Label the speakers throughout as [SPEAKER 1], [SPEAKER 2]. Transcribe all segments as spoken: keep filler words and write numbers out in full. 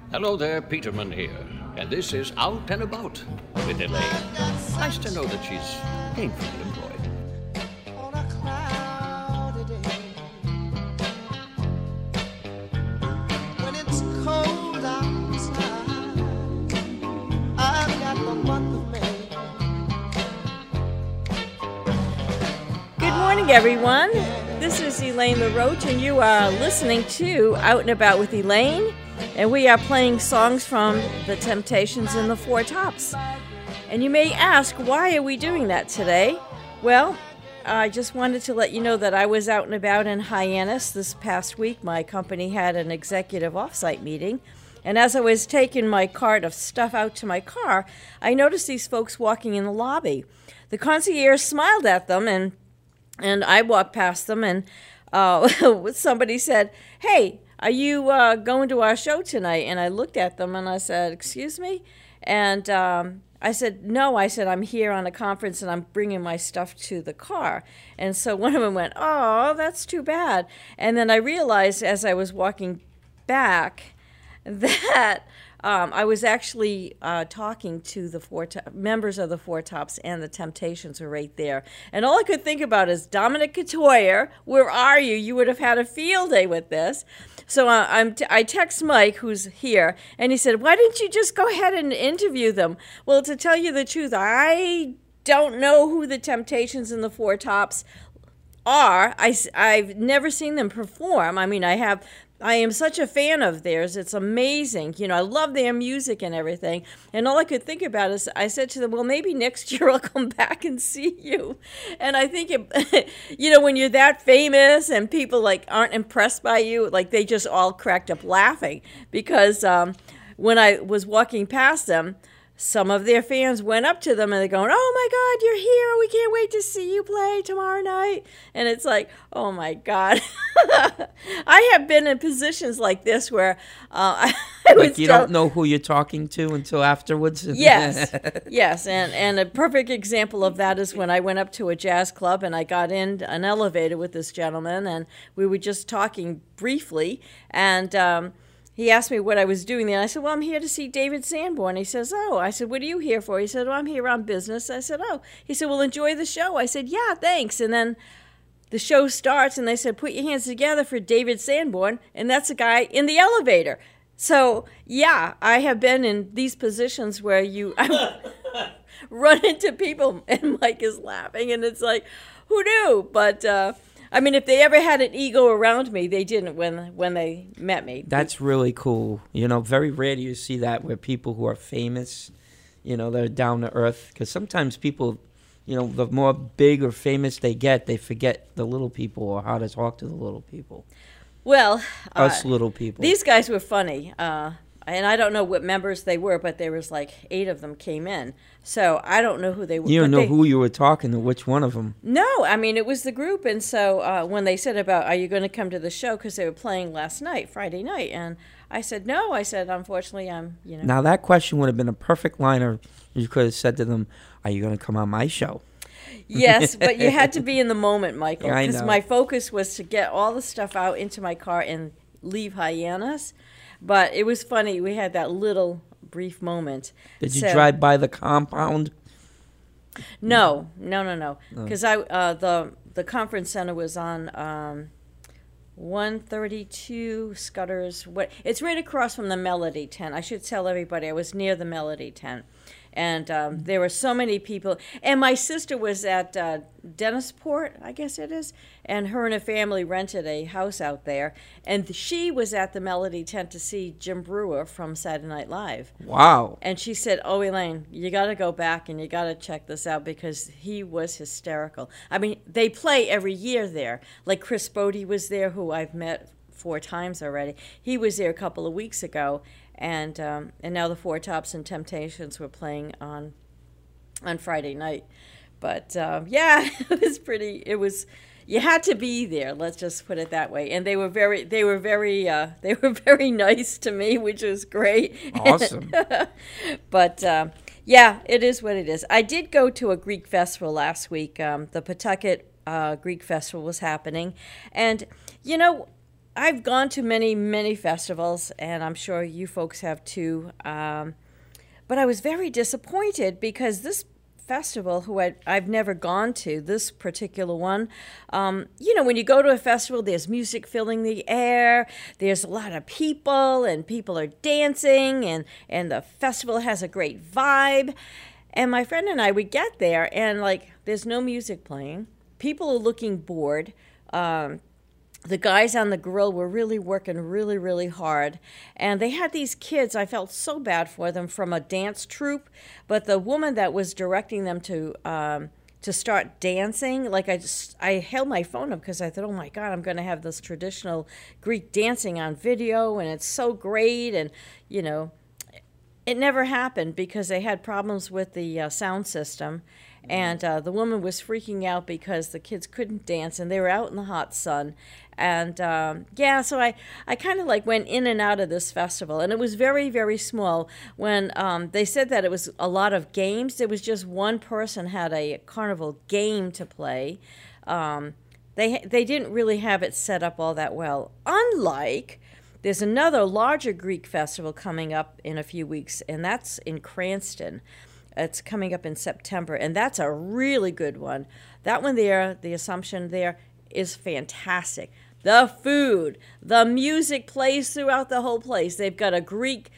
[SPEAKER 1] Hello there, Peterman here, and this is Out and About with Elaine. Nice to know that she's gainfully employed.
[SPEAKER 2] On a cloudy day, when it's cold outside, I've got the month of May.
[SPEAKER 3] Good morning, everyone. This is Elaine LaRoche, and you are listening to Out and About with Elaine. And we are playing songs from The Temptations and the Four Tops. And you may ask, why are we doing that today? Well, I just wanted to let you know that I was out and about in Hyannis this past week. My company had an executive offsite meeting. And as I was taking my cart of stuff out to my car, I noticed these folks walking in the lobby. The concierge smiled at them, and and I walked past them, and uh, somebody said, "Hey, are you uh, going to our show tonight?" And I looked at them and I said, "Excuse me?" And um, I said, "No," I said, "I'm here on a conference and I'm bringing my stuff to the car." And so one of them went, "Oh, that's too bad." And then I realized as I was walking back that um, I was actually uh, talking to the four to- members of the Four Tops, and the Temptations were right there. And all I could think about is, Dominic Catoyer, where are you? You would have had a field day with this. So uh, I'm t- I text Mike, who's here, and he said, "Why didn't you just go ahead and interview them?" Well, to tell you the truth, I don't know who the Temptations and the Four Tops are. I, I've never seen them perform. I mean, I have... I am such a fan of theirs. It's amazing. You know, I love their music and everything. And all I could think about is, I said to them, well, maybe next year I'll come back and see you. And I think, it, you know, when you're that famous and people, like, aren't impressed by you, like, they just all cracked up laughing. Because um, when I was walking past them, some of their fans went up to them and they're going, "Oh my God, you're here. We can't wait to see you play tomorrow night." And it's like, oh my God. I have been in positions like this where uh, I, I
[SPEAKER 4] Like
[SPEAKER 3] was
[SPEAKER 4] you
[SPEAKER 3] tell-
[SPEAKER 4] don't know who you're talking to until afterwards?
[SPEAKER 3] Yes, yes. And, and a perfect example of that is when I went up to a jazz club and I got in an elevator with this gentleman, and we were just talking briefly, and um, he asked me what I was doing there. And I said, "Well, I'm here to see David Sanborn." He says, "Oh." I said, "What are you here for?" He said, "Well, I'm here on business." I said, "Oh." He said, "Well, enjoy the show." I said, "Yeah, thanks." And then the show starts, and they said, "Put your hands together for David Sanborn." And that's a guy in the elevator. So, yeah, I have been in these positions where you run into people, and Mike is laughing, and it's like, who knew? But, uh, I mean, if they ever had an ego around me, they didn't when when they met me.
[SPEAKER 4] That's really cool. You know, very rare do you see that where people who are famous, you know, they're down to earth. Because sometimes people, you know, the more big or famous they get, they forget the little people or how to talk to the little people.
[SPEAKER 3] Well,
[SPEAKER 4] Us
[SPEAKER 3] uh,
[SPEAKER 4] little people.
[SPEAKER 3] These guys were funny. Uh, and I don't know what members they were, but there was like eight of them came in. So I don't know who they were.
[SPEAKER 4] You don't
[SPEAKER 3] but
[SPEAKER 4] know
[SPEAKER 3] they,
[SPEAKER 4] who you were talking to, which one of them.
[SPEAKER 3] No, I mean, it was the group. And so uh, when they said about, "Are you going to come to the show?" Because they were playing last night, Friday night. And I said, "No." I said, "Unfortunately, I'm, you know."
[SPEAKER 4] Now, that question would have been a perfect liner. You could have said to them, "Are you going to come on my show?"
[SPEAKER 3] Yes, but you had to be in the moment, Michael.
[SPEAKER 4] Yeah, I
[SPEAKER 3] Because
[SPEAKER 4] know.
[SPEAKER 3] my focus was to get all the stuff out into my car and leave Hyannis. But it was funny. We had that little brief moment.
[SPEAKER 4] Did you
[SPEAKER 3] So-
[SPEAKER 4] drive by the compound?
[SPEAKER 3] No, no, no, no.
[SPEAKER 4] Oh.
[SPEAKER 3] Because I uh, the the conference center was on um, one thirty-two Scudder's. What? It's right across from the Melody Tent. I should tell everybody I was near the Melody Tent. And um, there were so many people. And my sister was at uh, Dennisport, I guess it is. And her and her family rented a house out there. And she was at the Melody Tent to see Jim Brewer from Saturday Night Live.
[SPEAKER 4] Wow.
[SPEAKER 3] And she said, "Oh, Elaine, you got to go back and you got to check this out because he was hysterical." I mean, they play every year there. Like Chris Bodie was there, who I've met four times already. He was there a couple of weeks ago. And um, and now the Four Tops and Temptations were playing on on Friday night. But, um, yeah, it was pretty, it was, you had to be there, let's just put it that way. And they were very, they were very, uh, they were very nice to me, which was great.
[SPEAKER 4] Awesome.
[SPEAKER 3] But, uh, yeah, it is what it is. I did go to a Greek festival last week. Um, the Pawtucket uh, Greek Festival was happening. And, you know, I've gone to many, many festivals, and I'm sure you folks have too. Um, but I was very disappointed because this festival, who I, I've never gone to, this particular one, um, you know, when you go to a festival, there's music filling the air, there's a lot of people, and people are dancing, and, and the festival has a great vibe. And my friend and I, we get there, and, like, there's no music playing. People are looking bored. Um, the guys on the grill were really working really, really hard. And they had these kids, I felt so bad for them, from a dance troupe. But the woman that was directing them to um, to start dancing, like I just, I held my phone up because I thought, oh my God, I'm going to have this traditional Greek dancing on video, and it's so great. And, you know, it never happened because they had problems with the uh, sound system. And uh, the woman was freaking out because the kids couldn't dance, and they were out in the hot sun. And, um, yeah, so I, I kind of, like, went in and out of this festival. And it was very, very small. When um, they said that it was a lot of games, there was just one person had a carnival game to play. Um, they, they didn't really have it set up all that well. Unlike, there's another larger Greek festival coming up in a few weeks, and that's in Cranston. It's coming up in September, and that's a really good one. That one there, the Assumption there, is fantastic. The food, the music plays throughout the whole place. They've got a Greek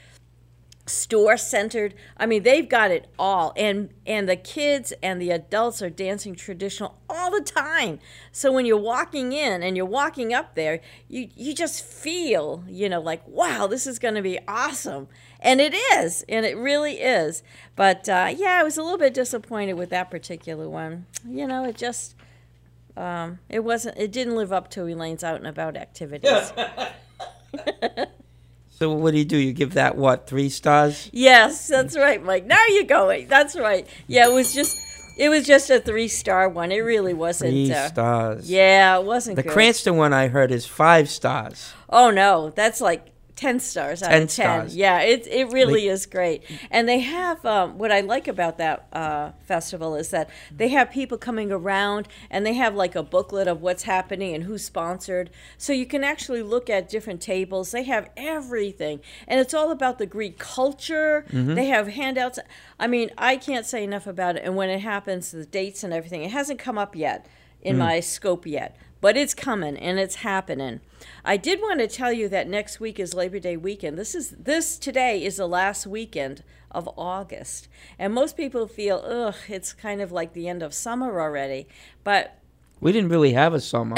[SPEAKER 3] store centered. I mean, they've got it all. And and the kids and the adults are dancing traditional all the time. So when you're walking in and you're walking up there, you, you just feel, you know, like, wow, this is going to be awesome. And it is, and it really is. But, uh, yeah, I was a little bit disappointed with that particular one. You know, it just, um, it wasn't, it didn't live up to Elaine's out and about activities.
[SPEAKER 4] So what do you do? You give that, what, three stars?
[SPEAKER 3] Yes, that's right, Mike. Now you're going. That's right. Yeah, it was just, it was just a three-star one. It really wasn't.
[SPEAKER 4] Three
[SPEAKER 3] uh,
[SPEAKER 4] stars.
[SPEAKER 3] Yeah, it wasn't
[SPEAKER 4] The
[SPEAKER 3] good.
[SPEAKER 4] Cranston one I heard is five stars.
[SPEAKER 3] Oh, no, that's like ten stars out
[SPEAKER 4] ten
[SPEAKER 3] of ten.
[SPEAKER 4] stars.
[SPEAKER 3] Yeah, it it really
[SPEAKER 4] Like-
[SPEAKER 3] is great. And they have, um, what I like about that uh, festival is that they have people coming around, and they have like a booklet of what's happening and who's sponsored. So you can actually look at different tables. They have everything. And it's all about the Greek culture. They have handouts. I mean, I can't say enough about it. And when it happens, the dates and everything, it hasn't come up yet in my scope yet. But it's coming, and it's happening. I did want to tell you that next week is Labor Day weekend. This is this today is the last weekend of August. And most people feel, ugh, it's kind of like the end of summer already. But,
[SPEAKER 4] We didn't really have a summer.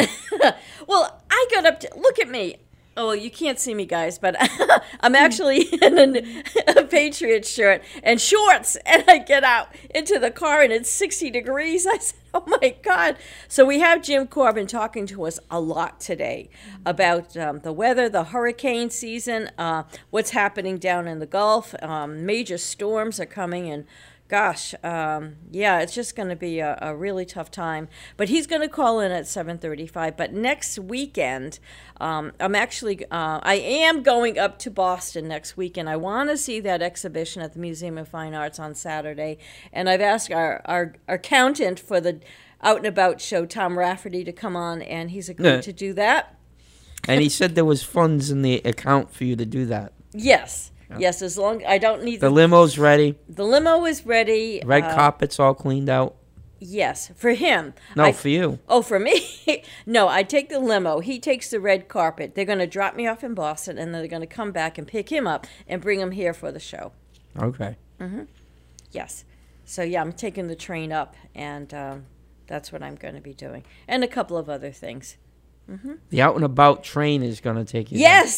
[SPEAKER 3] well, I got up to, look at me. Oh, well, you can't see me, guys, but I'm actually in a, a Patriot shirt and shorts, and I get out into the car, and it's sixty degrees. I said, oh, my God. So we have Jim Corbin talking to us a lot today about um, the weather, the hurricane season, uh, what's happening down in the Gulf. Um, major storms are coming, and gosh, um, yeah, it's just going to be a, a really tough time. But he's going to call in at seven thirty-five. But next weekend, um, I'm actually, uh, I am going up to Boston next weekend. I want to see that exhibition at the Museum of Fine Arts on Saturday. And I've asked our, our, our accountant for the Out and About show, Tom Rafferty, to come on, and he's agreed
[SPEAKER 4] Yeah.
[SPEAKER 3] to do that.
[SPEAKER 4] And he said there was funds in the account for you to do that.
[SPEAKER 3] Yes. Yes, as long I don't need
[SPEAKER 4] The
[SPEAKER 3] the,
[SPEAKER 4] limo's ready.
[SPEAKER 3] the limo is ready.
[SPEAKER 4] Red
[SPEAKER 3] uh,
[SPEAKER 4] carpet's all cleaned out.
[SPEAKER 3] Yes, for him.
[SPEAKER 4] No,
[SPEAKER 3] I-
[SPEAKER 4] for you.
[SPEAKER 3] Oh, for me? No, I take the limo. He takes the red carpet. They're going to drop me off in Boston, and then they're going to come back and pick him up and bring him here for the show.
[SPEAKER 4] Okay.
[SPEAKER 3] Yes. So, yeah, I'm taking the train up, and um, that's what I'm going to be doing. And a couple of other things.
[SPEAKER 4] The out and about train is going to take you. there.
[SPEAKER 3] Yes!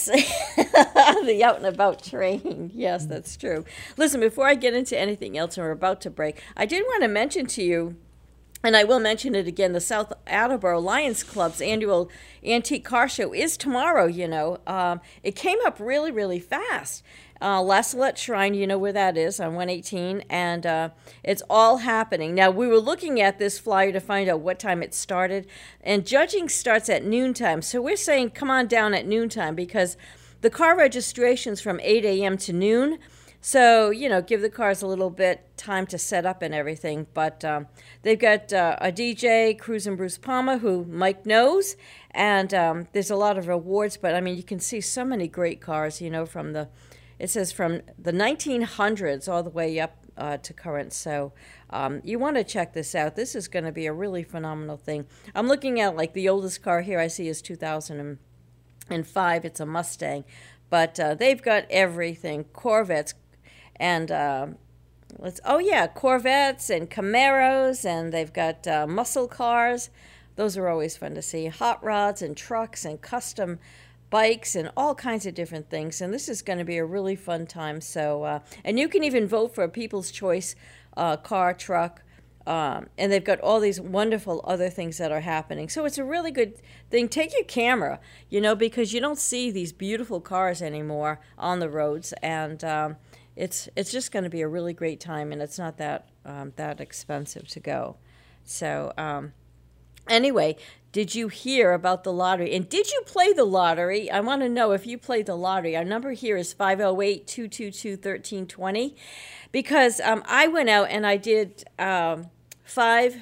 [SPEAKER 3] The out and about train. Yes, that's true. Listen, before I get into anything else, and we're about to break, I did want to mention to you, and I will mention it again, the South Attleboro Lions Club's annual antique car show is tomorrow, you know. Um, it came up really, really fast. Uh, La Salette Shrine, you know where that is, on one eighteen, and uh, it's all happening. Now, we were looking at this flyer to find out what time it started, and judging starts at noontime. So we're saying come on down at noontime because the car registration's from eight a.m. to noon. So, you know, give the cars a little bit time to set up and everything. But um, they've got uh, a D J, Cruz and Bruce Palmer, who Mike knows, And um, there's a lot of rewards, but I mean, you can see so many great cars, you know, from the, it says from the nineteen hundreds all the way up uh, to current. So um, you want to check this out. This is going to be a really phenomenal thing. I'm looking at, like, the oldest car here I see is two thousand five. It's a Mustang. But uh, they've got everything, Corvettes, and uh, let's, oh yeah, Corvettes and Camaros, and they've got uh, muscle cars. Those are always fun to see. Hot rods and trucks and custom bikes and all kinds of different things. And this is going to be a really fun time. So, uh, and you can even vote for a People's Choice uh, car, truck, um, and they've got all these wonderful other things that are happening. So it's a really good thing. Take your camera, you know, because you don't see these beautiful cars anymore on the roads. And um, it's it's just going to be a really great time, and it's not that um, that expensive to go. So um, anyway, did you hear about the lottery? And did you play the lottery? I want to know if you played the lottery. Our number here is five oh eight, two two two, one three two zero, because um, I went out and I did um, five,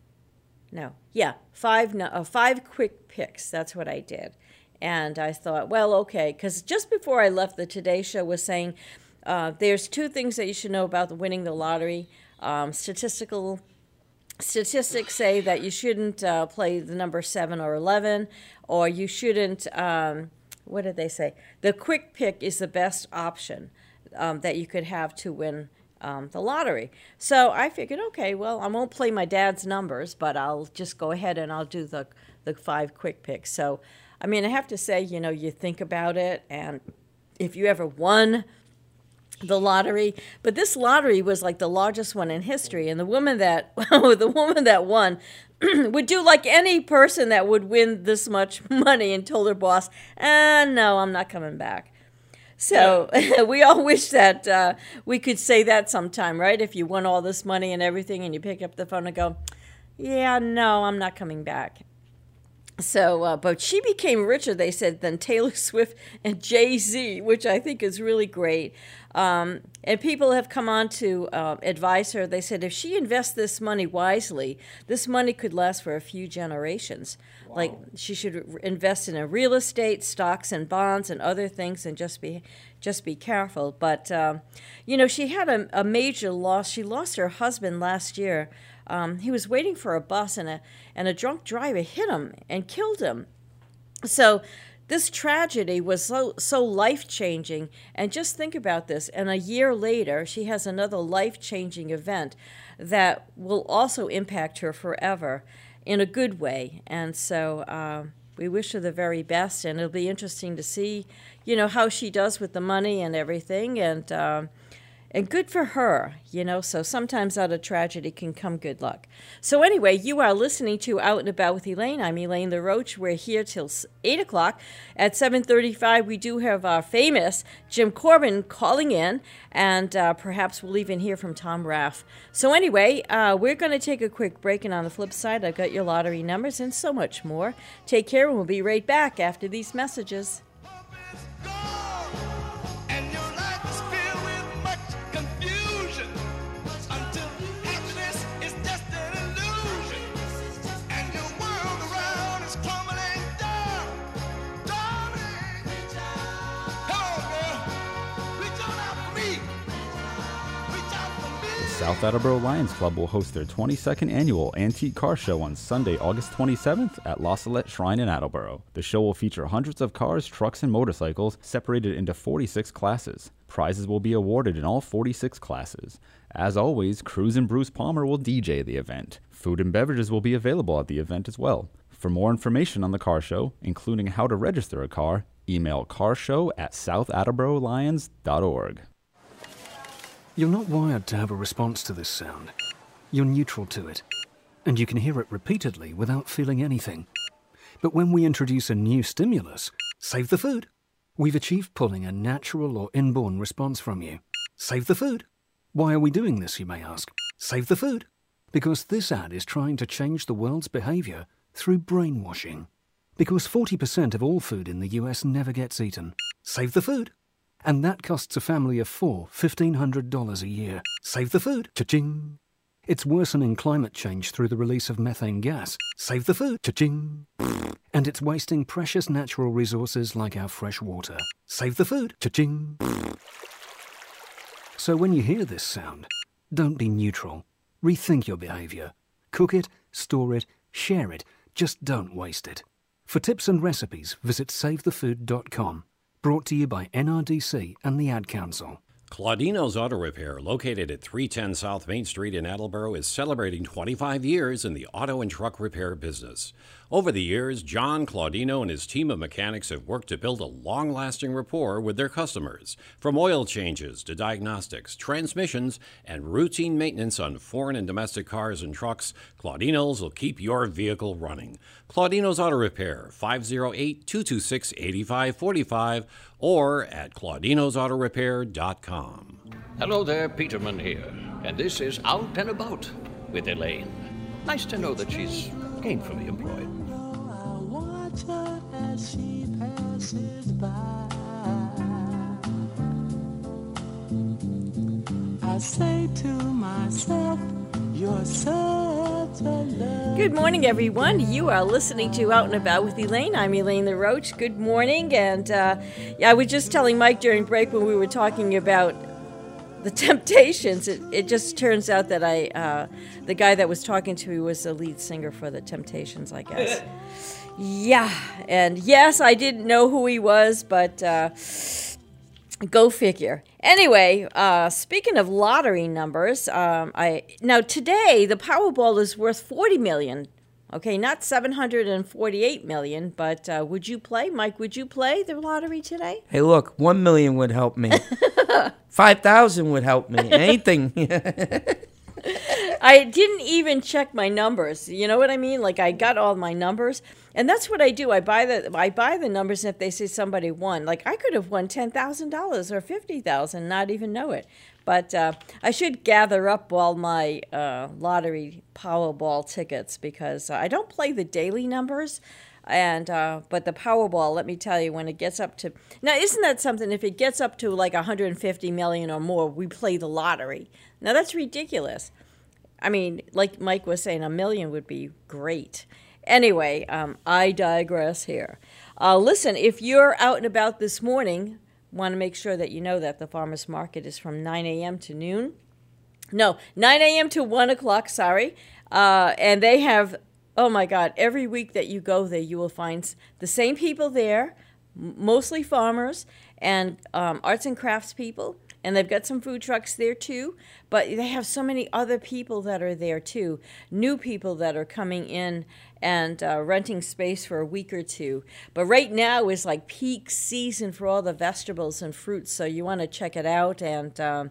[SPEAKER 3] no, yeah, five, no, uh, five quick picks. That's what I did. And I thought, well, okay, because just before I left, the Today Show was saying uh, there's two things that you should know about winning the lottery. Um, statistical Statistics say that you shouldn't uh, play the number seven or eleven, or you shouldn't, um, what did they say? The quick pick is the best option um, that you could have to win um, the lottery. So I figured, okay, well, I won't play my dad's numbers, but I'll just go ahead and I'll do the, the five quick picks. So, I mean, I have to say, you know, you think about it, and if you ever won the lottery, but this lottery was like the largest one in history, and the woman that the woman that won would do like any person that would win this much money, and told her boss, "Ah, no, I'm not coming back." So we all wish that uh, we could say that sometime, right? If you won all this money and everything, and you pick up the phone and go, "Yeah, no, I'm not coming back." So, uh, but she became richer, they said, than Taylor Swift and Jay-Z, which I think is really great. Um, and people have come on to uh, advise her. They said if she invests this money wisely, this money could last for a few generations. Wow. Like, she should invest in a real estate, stocks and bonds and other things, and just be just be careful. But, um, you know, she had a, a major loss. She lost her husband last year. Um, he was waiting for a bus, and a and a drunk driver hit him and killed him. So this tragedy was so so life-changing. And just think about this. And a year later, she has another life-changing event that will also impact her forever in a good way. And so uh, we wish her the very best. And it'll be interesting to see, you know, how she does with the money and everything. And uh, And good for her, you know, so sometimes out of tragedy can come good luck. So anyway, you are listening to Out and About with Elaine. I'm Elaine LaRoche. We're here till eight o'clock. At seven thirty-five, we do have our famous Jim Corbin calling in, and uh, perhaps we'll even hear from Tom Raff. So anyway, uh, we're going to take a quick break, and on the flip side, I've got your lottery numbers and so much more. Take care, and we'll be right back after these messages.
[SPEAKER 5] South Attleboro Lions Club will host their twenty-second annual Antique Car Show on Sunday, August twenty-seventh at La Salette Shrine in Attleboro. The show will feature hundreds of cars, trucks, and motorcycles separated into forty-six classes. Prizes will be awarded in all forty-six classes. As always, Cruz and Bruce Palmer will D J the event. Food and beverages will be available at the event as well. For more information on the car show, including how to register a car, email carshow at south attleboro lions dot org.
[SPEAKER 6] You're not wired to have a response to this sound. You're neutral to it, and you can hear it repeatedly without feeling anything. But when we introduce a new stimulus, save the food, we've achieved pulling a natural or inborn response from you. Save the food. Why are we doing this, you may ask? Save the food. Because this ad is trying to change the world's behavior through brainwashing. Because forty percent of all food in the U S never gets eaten. Save the food. And that costs a family of four fifteen hundred dollars a year. Save the food. Cha-ching. It's worsening climate change through the release of methane gas. Save the food. Cha-ching. And it's wasting precious natural resources like our fresh water. Save the food. Cha-ching. So when you hear this sound, don't be neutral. Rethink your behaviour. Cook it, store it, share it. Just don't waste it. For tips and recipes, visit save the food dot com. Brought to you by N R D C and the Ad Council.
[SPEAKER 7] Claudino's Auto Repair, located at three ten South Main Street in Attleboro, is celebrating twenty-five years in the auto and truck repair business. Over the years, John Claudino and his team of mechanics have worked to build a long-lasting rapport with their customers. From oil changes to diagnostics, transmissions, and routine maintenance on foreign and domestic cars and trucks, Claudino's will keep your vehicle running. Claudino's Auto Repair, five oh eight, two two six, eight five four five, or at claudinos auto repair dot com.
[SPEAKER 1] Hello there, Peterman here, and this is Out and About with Elaine. Nice to know that she's gainfully employed.
[SPEAKER 2] I watch her as she passes by. I say to myself, you're such a love.
[SPEAKER 3] Good morning, everyone. You are listening to Out and About with Elaine. I'm Elaine the Roach. Good morning. And uh, yeah, I was just telling Mike during break when we were talking about the Temptations. It, it just turns out that I, uh, the guy that was talking to me was the lead singer for the Temptations, I guess. Yeah. And yes, I didn't know who he was, but uh, go figure. Anyway, uh, speaking of lottery numbers, um, I now today the Powerball is worth forty million dollars. Okay, not seven hundred forty-eight million dollars, but uh, would you play? Mike, would you play the lottery today?
[SPEAKER 4] Hey, look, one million would help me. Five thousand would help me. Anything.
[SPEAKER 3] I didn't even check my numbers. You know what I mean? Like I got all my numbers, and that's what I do. I buy the I buy the numbers, and if they say somebody won, like I could have won ten thousand dollars or fifty thousand, not even know it. But uh, I should gather up all my uh, lottery Powerball tickets because uh, I don't play the daily numbers. And uh, but the Powerball, let me tell you, when it gets up to now, isn't that something? If it gets up to like one hundred fifty million or more, we play the lottery. Now that's ridiculous. I mean, like Mike was saying, a million would be great. Anyway, um, I digress here. Uh, listen, if you're out and about this morning, want to make sure that you know that the farmers market is from nine a.m. to noon. No, nine a.m. to one o'clock, sorry. Uh, and they have, oh my God, every week that you go there, you will find the same people there, mostly farmers and um, arts and crafts people. And they've got some food trucks there too, but they have so many other people that are there too, new people that are coming in and uh, renting space for a week or two. But right now is like peak season for all the vegetables and fruits, so you want to check it out. And um,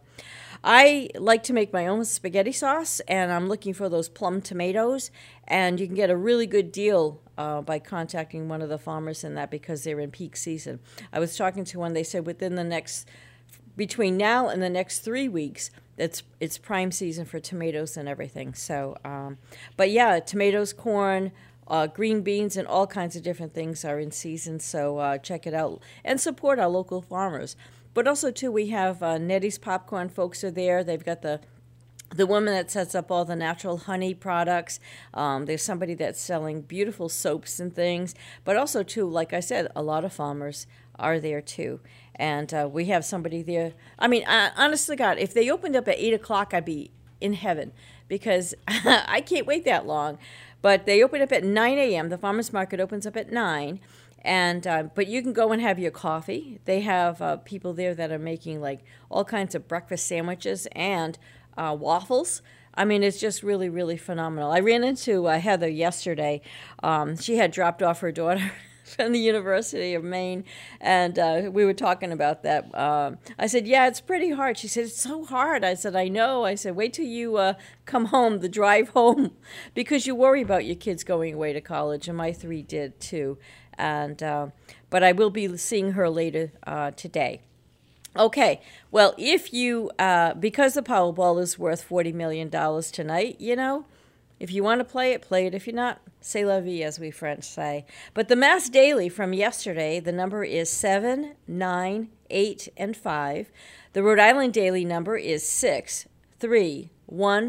[SPEAKER 3] I like to make my own spaghetti sauce, and I'm looking for those plum tomatoes, and you can get a really good deal uh, by contacting one of the farmers in that because they're in peak season. I was talking to one, they said within the next between now and the next three weeks, it's it's prime season for tomatoes and everything. So, um, but yeah, tomatoes, corn, uh, green beans, and all kinds of different things are in season. So uh, check it out and support our local farmers. But also too, we have uh, Nettie's Popcorn folks are there. They've got the the woman that sets up all the natural honey products. Um, there's somebody that's selling beautiful soaps and things. But also too, like I said, a lot of farmers are there too. And uh, we have somebody there. I mean, uh, honestly, God, if they opened up at eight o'clock, I'd be in heaven because I can't wait that long. But they open up at nine a.m. The farmers market opens up at nine. And uh, but you can go and have your coffee. They have uh, people there that are making like all kinds of breakfast sandwiches and uh, waffles. I mean, it's just really, really phenomenal. I ran into uh, Heather yesterday. Um, she had dropped off her daughter from the University of Maine, and uh, we were talking about that. Um, I said, yeah, it's pretty hard. She said, it's so hard. I said, I know. I said, wait till you uh, come home, the drive home, because you worry about your kids going away to college, and my three did too. And uh, but I will be seeing her later uh, today. Okay, well, if you, uh, because the Powerball is worth forty million dollars tonight, you know, if you want to play it, play it. If you're not, c'est la vie, as we French say. But the Mass Daily from yesterday, the number is seven, nine, eight, and five. The Rhode Island Daily number is six, three, one,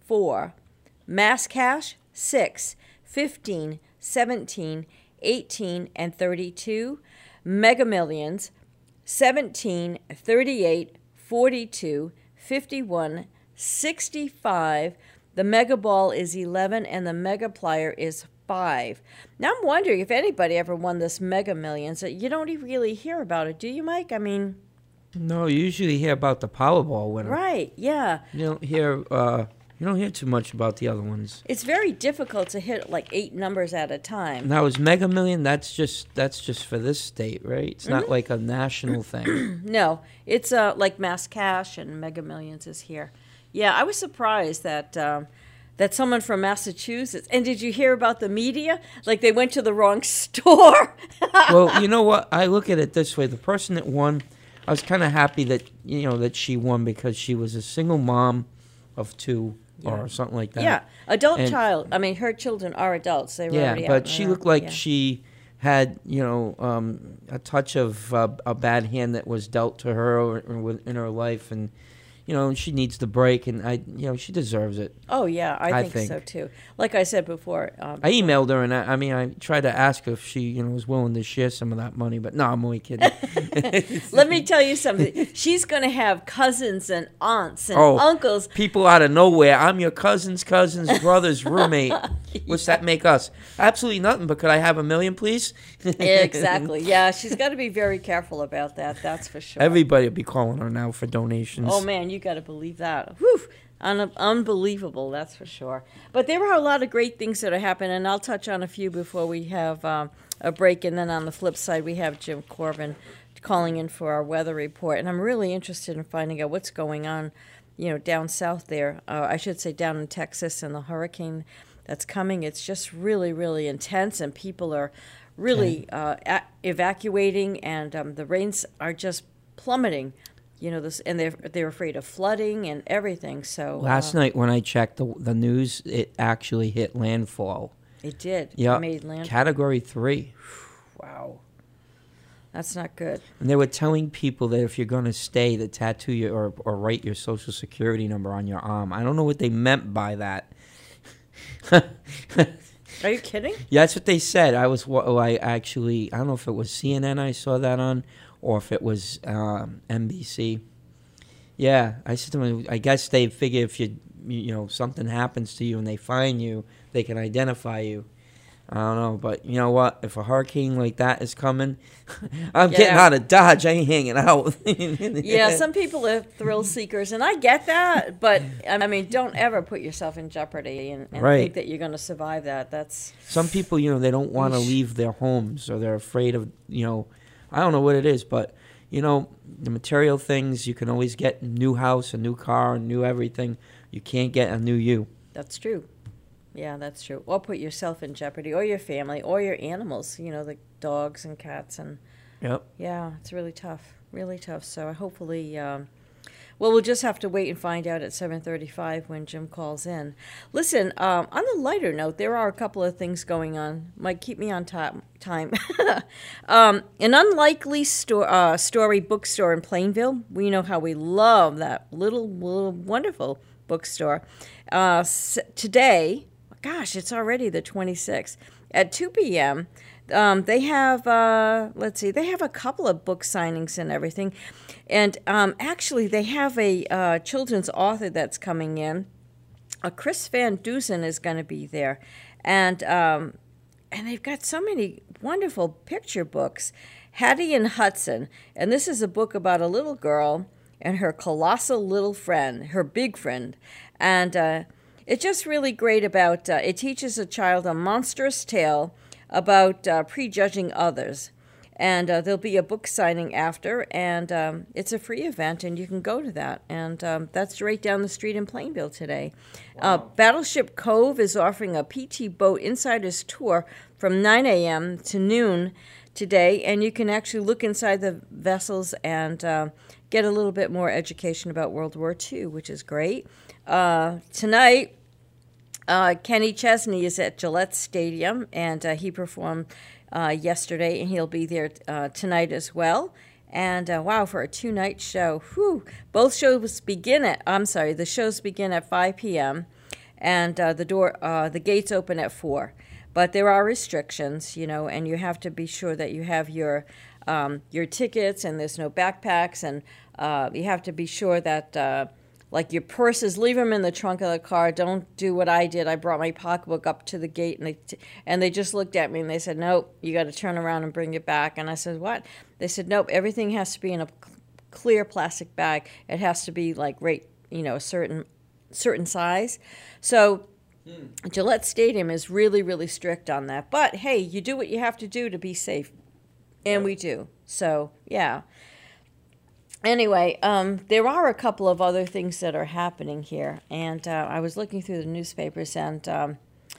[SPEAKER 3] four. Mass Cash, six. fifteen, seventeen, eighteen, and thirty-two. Mega Millions, seventeen, thirty-eight, forty-two, fifty-one, sixty-five. The Mega Ball is eleven, and the Mega Plier is five. Now I'm wondering if anybody ever won this Mega Millions. You don't really hear about it, do you, Mike? I mean...
[SPEAKER 4] No, you usually hear about the Powerball winner.
[SPEAKER 3] Right, yeah.
[SPEAKER 4] You don't hear... Uh, You don't hear too much about the other ones.
[SPEAKER 3] It's very difficult to hit like eight numbers at a time.
[SPEAKER 4] Now, is Mega Million, that's just that's just for this state, right? It's
[SPEAKER 3] Mm-hmm.
[SPEAKER 4] not like a national thing.
[SPEAKER 3] No, it's uh, like Mass Cash and Mega Millions is here. Yeah, I was surprised that um, that someone from Massachusetts. And did you hear about the media? Like they went to the wrong store.
[SPEAKER 4] Well, you know what? I look at it this way. The person that won, I was kind of happy that, you know, that she won because she was a single mom of two.
[SPEAKER 3] Yeah.
[SPEAKER 4] Or something like that.
[SPEAKER 3] Yeah, adult
[SPEAKER 4] And-
[SPEAKER 3] child. I mean, her children are adults. They were
[SPEAKER 4] Yeah,
[SPEAKER 3] already out
[SPEAKER 4] but
[SPEAKER 3] and
[SPEAKER 4] she
[SPEAKER 3] around.
[SPEAKER 4] looked like
[SPEAKER 3] Yeah.
[SPEAKER 4] she had, you know, um, a touch of uh, a bad hand that was dealt to her or, or with- in her life, and you know she needs the break, and I, you know, she deserves it.
[SPEAKER 3] Oh yeah, I,
[SPEAKER 4] I
[SPEAKER 3] think,
[SPEAKER 4] think.
[SPEAKER 3] so too. Like I said before, um,
[SPEAKER 4] I emailed her, and I, I mean, I tried to ask her if she, you know, was willing to share some of that money, but no, I'm only kidding.
[SPEAKER 3] let me tell you something. She's going to have cousins and aunts and
[SPEAKER 4] Oh.
[SPEAKER 3] uncles.
[SPEAKER 4] People out of nowhere. I'm your cousin's cousin's brother's roommate. What's that make us? Absolutely nothing. But could I have a million, please?
[SPEAKER 3] Exactly. Yeah, she's got to be very careful about that. That's for sure.
[SPEAKER 4] Everybody will be calling her now for donations.
[SPEAKER 3] Oh man, you got to believe that. Whew. Un- unbelievable, that's for sure. But there are a lot of great things that are happening, and I'll touch on a few before we have um, a break. And then on the flip side, we have Jim Corbin calling in for our weather report. And I'm really interested in finding out what's going on, you know, down south there. Uh, I should say down in Texas and the hurricane that's coming. It's just really, really intense, and people are really uh, a- evacuating, and um, the rains are just plummeting. You know, this, and they're they're afraid of flooding and everything. So
[SPEAKER 4] Last
[SPEAKER 3] uh,
[SPEAKER 4] night when I checked the the news, it actually hit landfall.
[SPEAKER 3] it did.
[SPEAKER 4] Yeah,
[SPEAKER 3] It made land.
[SPEAKER 4] category three.
[SPEAKER 3] Wow, that's not good.
[SPEAKER 4] And they were telling people that if you're going to stay, to tattoo your or, or write your social security number on your arm. I don't know what they meant by that.
[SPEAKER 3] Are you kidding?
[SPEAKER 4] Yeah, that's what they said. I was, wa- oh, I actually, I don't know if it was C N N I saw that on, or if it was um, N B C. Yeah, I said to them, I guess they figure if you, you know, something happens to you and they find you, they can identify you. I don't know, but you know what? If a hurricane like that is coming, I'm
[SPEAKER 3] Get
[SPEAKER 4] getting
[SPEAKER 3] out.
[SPEAKER 4] out of Dodge. I ain't hanging out.
[SPEAKER 3] Yeah, some people are thrill seekers, and I get that. But I mean, don't ever put yourself in jeopardy and, and
[SPEAKER 4] Right.
[SPEAKER 3] think that you're going to survive that. That's
[SPEAKER 4] Some people, you know, they don't want to leave their homes, or they're afraid of, you know, I don't know what it is, but, you know, the material things, you can always get a new house, a new car, a new everything. You can't get a new you.
[SPEAKER 3] that's true. Yeah, that's true. Or put yourself in jeopardy, or your family, or your animals. You know, the dogs and cats, and
[SPEAKER 4] Yep.
[SPEAKER 3] yeah, it's really tough, really tough. So hopefully, um, well, we'll just have to wait and find out at seven thirty-five when Jim calls in. Listen, um, on the lighter note, there are a couple of things going on. Mike, keep me on top, time. um, an unlikely sto- uh, story bookstore in Plainville. We know how we love that little, little wonderful bookstore. Uh, s- today, gosh, it's already the twenty-sixth, at two p.m., Um, they have, uh, let's see, they have a couple of book signings and everything. And um, actually, they have a uh, children's author that's coming in. Uh, Chris Van Dusen is going to be there. And um, and they've got so many wonderful picture books. Hattie and Hudson. And this is a book about a little girl and her colossal little friend, her big friend. And uh, it's just really great about, uh, it teaches a child a monstrous tale about uh, prejudging others. And uh, there'll be a book signing after, and um, it's a free event, and you can go to that. And um, that's right down the street in Plainville today. Uh, Battleship Cove is offering a P T Boat Insiders Tour from nine a.m. to noon today, and you can actually look inside the vessels and uh, get a little bit more education about World War Two, which is great. Uh, tonight, Uh, Kenny Chesney is at Gillette Stadium, and uh, he performed uh, yesterday, and he'll be there uh, tonight as well. And uh, wow, for a two-night show, whew. Both shows begin at, I'm sorry, the shows begin at five p.m., and uh, the door, uh, the gates open at four. But there are restrictions, you know, and you have to be sure that you have your um, your tickets, and there's no backpacks, and uh, you have to be sure that, uh, like, your purses, leave them in the trunk of the car. Don't do what I did. I brought my pocketbook up to the gate, and they t- and they just looked at me, and they said, nope, you got to turn around and bring it back. And I said, what? They said, nope, everything has to be in a clear plastic bag. It has to be, like, right, you know, a certain certain size. So Gillette Stadium is really, really strict on that. But, hey, you do what you have to do to be safe. And we do. So, yeah. Anyway, um, there are a couple of other things that are happening here. And uh, I was looking through the newspapers, and, um,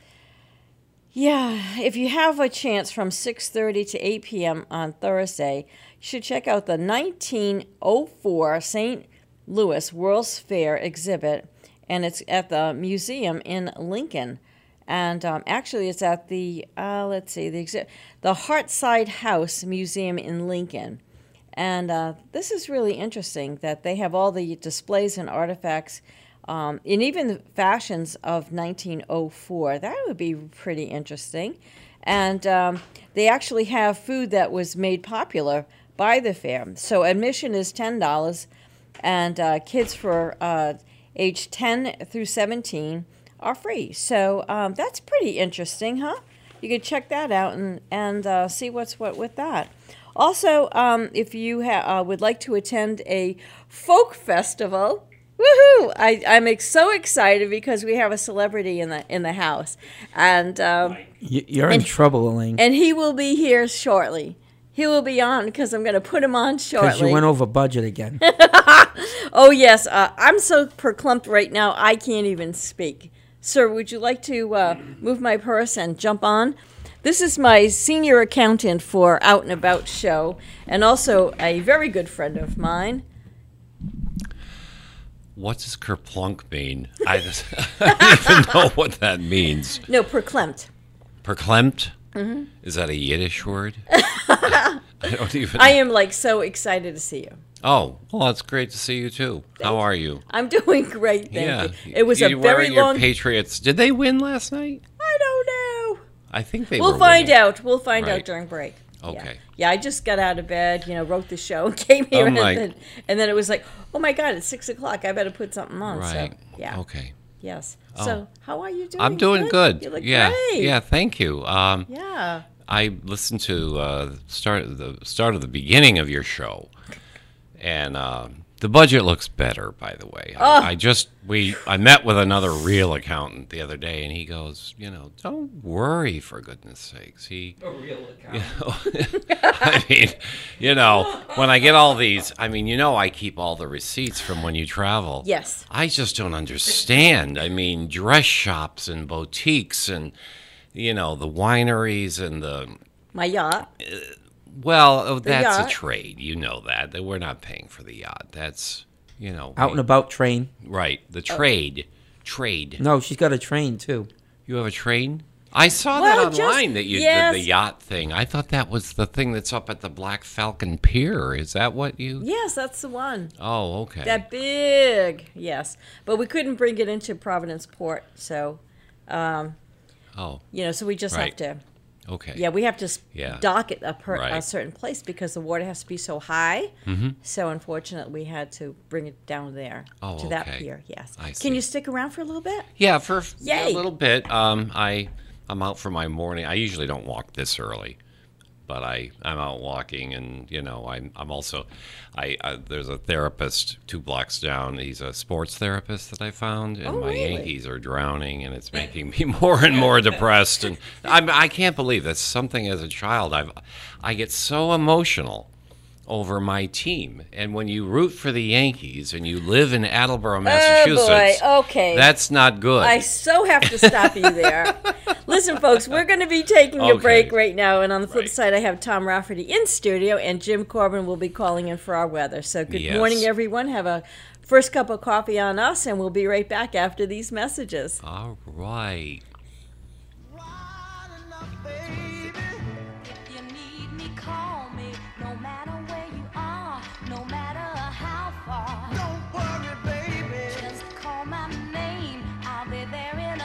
[SPEAKER 3] yeah, if you have a chance from six thirty to eight p.m. on Thursday, you should check out the nineteen oh four Saint Louis World's Fair exhibit. And it's at the museum in Lincoln. And um, actually, it's at the, uh, let's see, the exi- the Hartside House Museum in Lincoln. And uh, this is really interesting that they have all the displays and artifacts, um, and even the fashions of nineteen oh four. That would be pretty interesting. And um, they actually have food that was made popular by the fair. So admission is ten dollars, and uh, kids for uh, age ten through seventeen are free. So um, that's pretty interesting, huh? You can check that out and, and uh, see what's what with that. Also, um, if you ha- uh, would like to attend a folk festival, woohoo! I, I'm ex- so excited because we have a celebrity in the in the house, and um,
[SPEAKER 4] You- You're in
[SPEAKER 3] And-
[SPEAKER 4] trouble, Elaine.
[SPEAKER 3] and he will be here shortly. He will be on because I'm going to put him on
[SPEAKER 4] Because
[SPEAKER 3] shortly.
[SPEAKER 4] you went over budget again.
[SPEAKER 3] Oh, yes. Uh, I'm so perclumped right now, I can't even speak. Sir, would you like to uh, move my purse and jump on? This is my senior accountant for Out and About show, and also a very good friend of mine.
[SPEAKER 7] What does kerplunk mean? I, just, I don't even know what that means.
[SPEAKER 3] No, perclumped.
[SPEAKER 7] Perklempt?
[SPEAKER 3] Mm-hmm.
[SPEAKER 7] Is that a Yiddish word? I don't even.
[SPEAKER 3] I am, like, so excited to see you.
[SPEAKER 7] Oh, well, it's great to see you too. How are you?
[SPEAKER 3] I'm doing great, thank
[SPEAKER 7] yeah,
[SPEAKER 3] you. It was
[SPEAKER 7] you
[SPEAKER 3] a very
[SPEAKER 7] wearing your
[SPEAKER 3] long...
[SPEAKER 7] Patriots. Did they win last night?
[SPEAKER 3] I don't know.
[SPEAKER 7] I think they.
[SPEAKER 3] We'll
[SPEAKER 7] were
[SPEAKER 3] find
[SPEAKER 7] winning.
[SPEAKER 3] out. We'll find
[SPEAKER 7] Right.
[SPEAKER 3] out during break. Yeah.
[SPEAKER 7] Okay.
[SPEAKER 3] Yeah, I just got out of bed, you know, wrote the show, came here,
[SPEAKER 7] Oh,
[SPEAKER 3] and,
[SPEAKER 7] my-
[SPEAKER 3] then, and then it was like, oh my God, it's six o'clock. I better put something on.
[SPEAKER 7] Right.
[SPEAKER 3] So, yeah.
[SPEAKER 7] Okay.
[SPEAKER 3] Yes.
[SPEAKER 7] Oh.
[SPEAKER 3] So, how are you doing?
[SPEAKER 7] I'm doing good.
[SPEAKER 3] You look
[SPEAKER 7] yeah.
[SPEAKER 3] great.
[SPEAKER 7] Yeah. Thank you. Um,
[SPEAKER 3] Yeah.
[SPEAKER 7] I listened to uh, start the start of the beginning of your show, and um, the budget looks better. By the way, I,
[SPEAKER 3] Oh.
[SPEAKER 7] I just we I met with another real accountant the other day, and he goes, you know, don't worry, for goodness sakes. He
[SPEAKER 4] A real accountant.
[SPEAKER 7] You know, I mean, you know, when I get all these, I mean, you know, I keep all the receipts from when you travel.
[SPEAKER 3] Yes.
[SPEAKER 7] I just don't understand. I mean, dress shops and boutiques and, you know, the wineries and the,
[SPEAKER 3] My yacht.
[SPEAKER 7] well, oh,
[SPEAKER 3] The
[SPEAKER 7] that's
[SPEAKER 3] yacht.
[SPEAKER 7] a trade. You know that. That we're not paying for the yacht. That's, you know.
[SPEAKER 4] Out and about train.
[SPEAKER 7] Right. The trade. Trade.
[SPEAKER 4] No, she's got a train, too.
[SPEAKER 7] You have a train? I saw
[SPEAKER 3] Well,
[SPEAKER 7] that
[SPEAKER 3] just-
[SPEAKER 7] online that you
[SPEAKER 3] yes.
[SPEAKER 7] did the yacht thing. I thought that was the thing that's up at the Black Falcon Pier. Is that what you?
[SPEAKER 3] Yes, that's the one.
[SPEAKER 7] Oh, okay.
[SPEAKER 3] That big, yes. But we couldn't bring it into Providence Port, so, um,
[SPEAKER 7] oh,
[SPEAKER 3] you know, so we just
[SPEAKER 7] Right.
[SPEAKER 3] have to,
[SPEAKER 7] okay.
[SPEAKER 3] yeah, we have to s-
[SPEAKER 7] Yeah.
[SPEAKER 3] dock it a, per, a
[SPEAKER 7] Right.
[SPEAKER 3] certain place because the water has to be so high.
[SPEAKER 7] Mm-hmm.
[SPEAKER 3] So, unfortunately, we had to bring it down there
[SPEAKER 7] Oh,
[SPEAKER 3] to that
[SPEAKER 7] okay.
[SPEAKER 3] pier, yes.
[SPEAKER 7] I
[SPEAKER 3] Can
[SPEAKER 7] see.
[SPEAKER 3] you stick around for a little bit?
[SPEAKER 7] Yeah, for f-
[SPEAKER 3] Yay.
[SPEAKER 7] a little bit. Um, I I'm out for my morning. I usually don't walk this early, but I I'm out walking, and you know I'm I'm also I, I there's a therapist two blocks down. He's a sports therapist that I found, and
[SPEAKER 3] Oh,
[SPEAKER 7] my
[SPEAKER 3] really?
[SPEAKER 7] Yankees are drowning, and it's making me more and more depressed. And I'm I can't believe that's something as a child I've I get so emotional over my team. And when you root for the Yankees and you live in Attleboro, Massachusetts,
[SPEAKER 3] Oh, boy. Okay.
[SPEAKER 7] that's not good.
[SPEAKER 3] I so have to stop you there. Listen, folks, we're going to be taking a
[SPEAKER 7] Okay.
[SPEAKER 3] break right now. And on the flip
[SPEAKER 7] Right.
[SPEAKER 3] side, I have Tom Rafferty in studio, and Jim Corbin will be calling in for our weather. So good
[SPEAKER 7] Yes.
[SPEAKER 3] morning, everyone. Have a first cup of coffee on us, and we'll be right back after these messages.
[SPEAKER 7] All right.
[SPEAKER 8] If you need me, call me. No matter where you are, no matter how far. Don't worry, baby. Just call my name. I'll be there in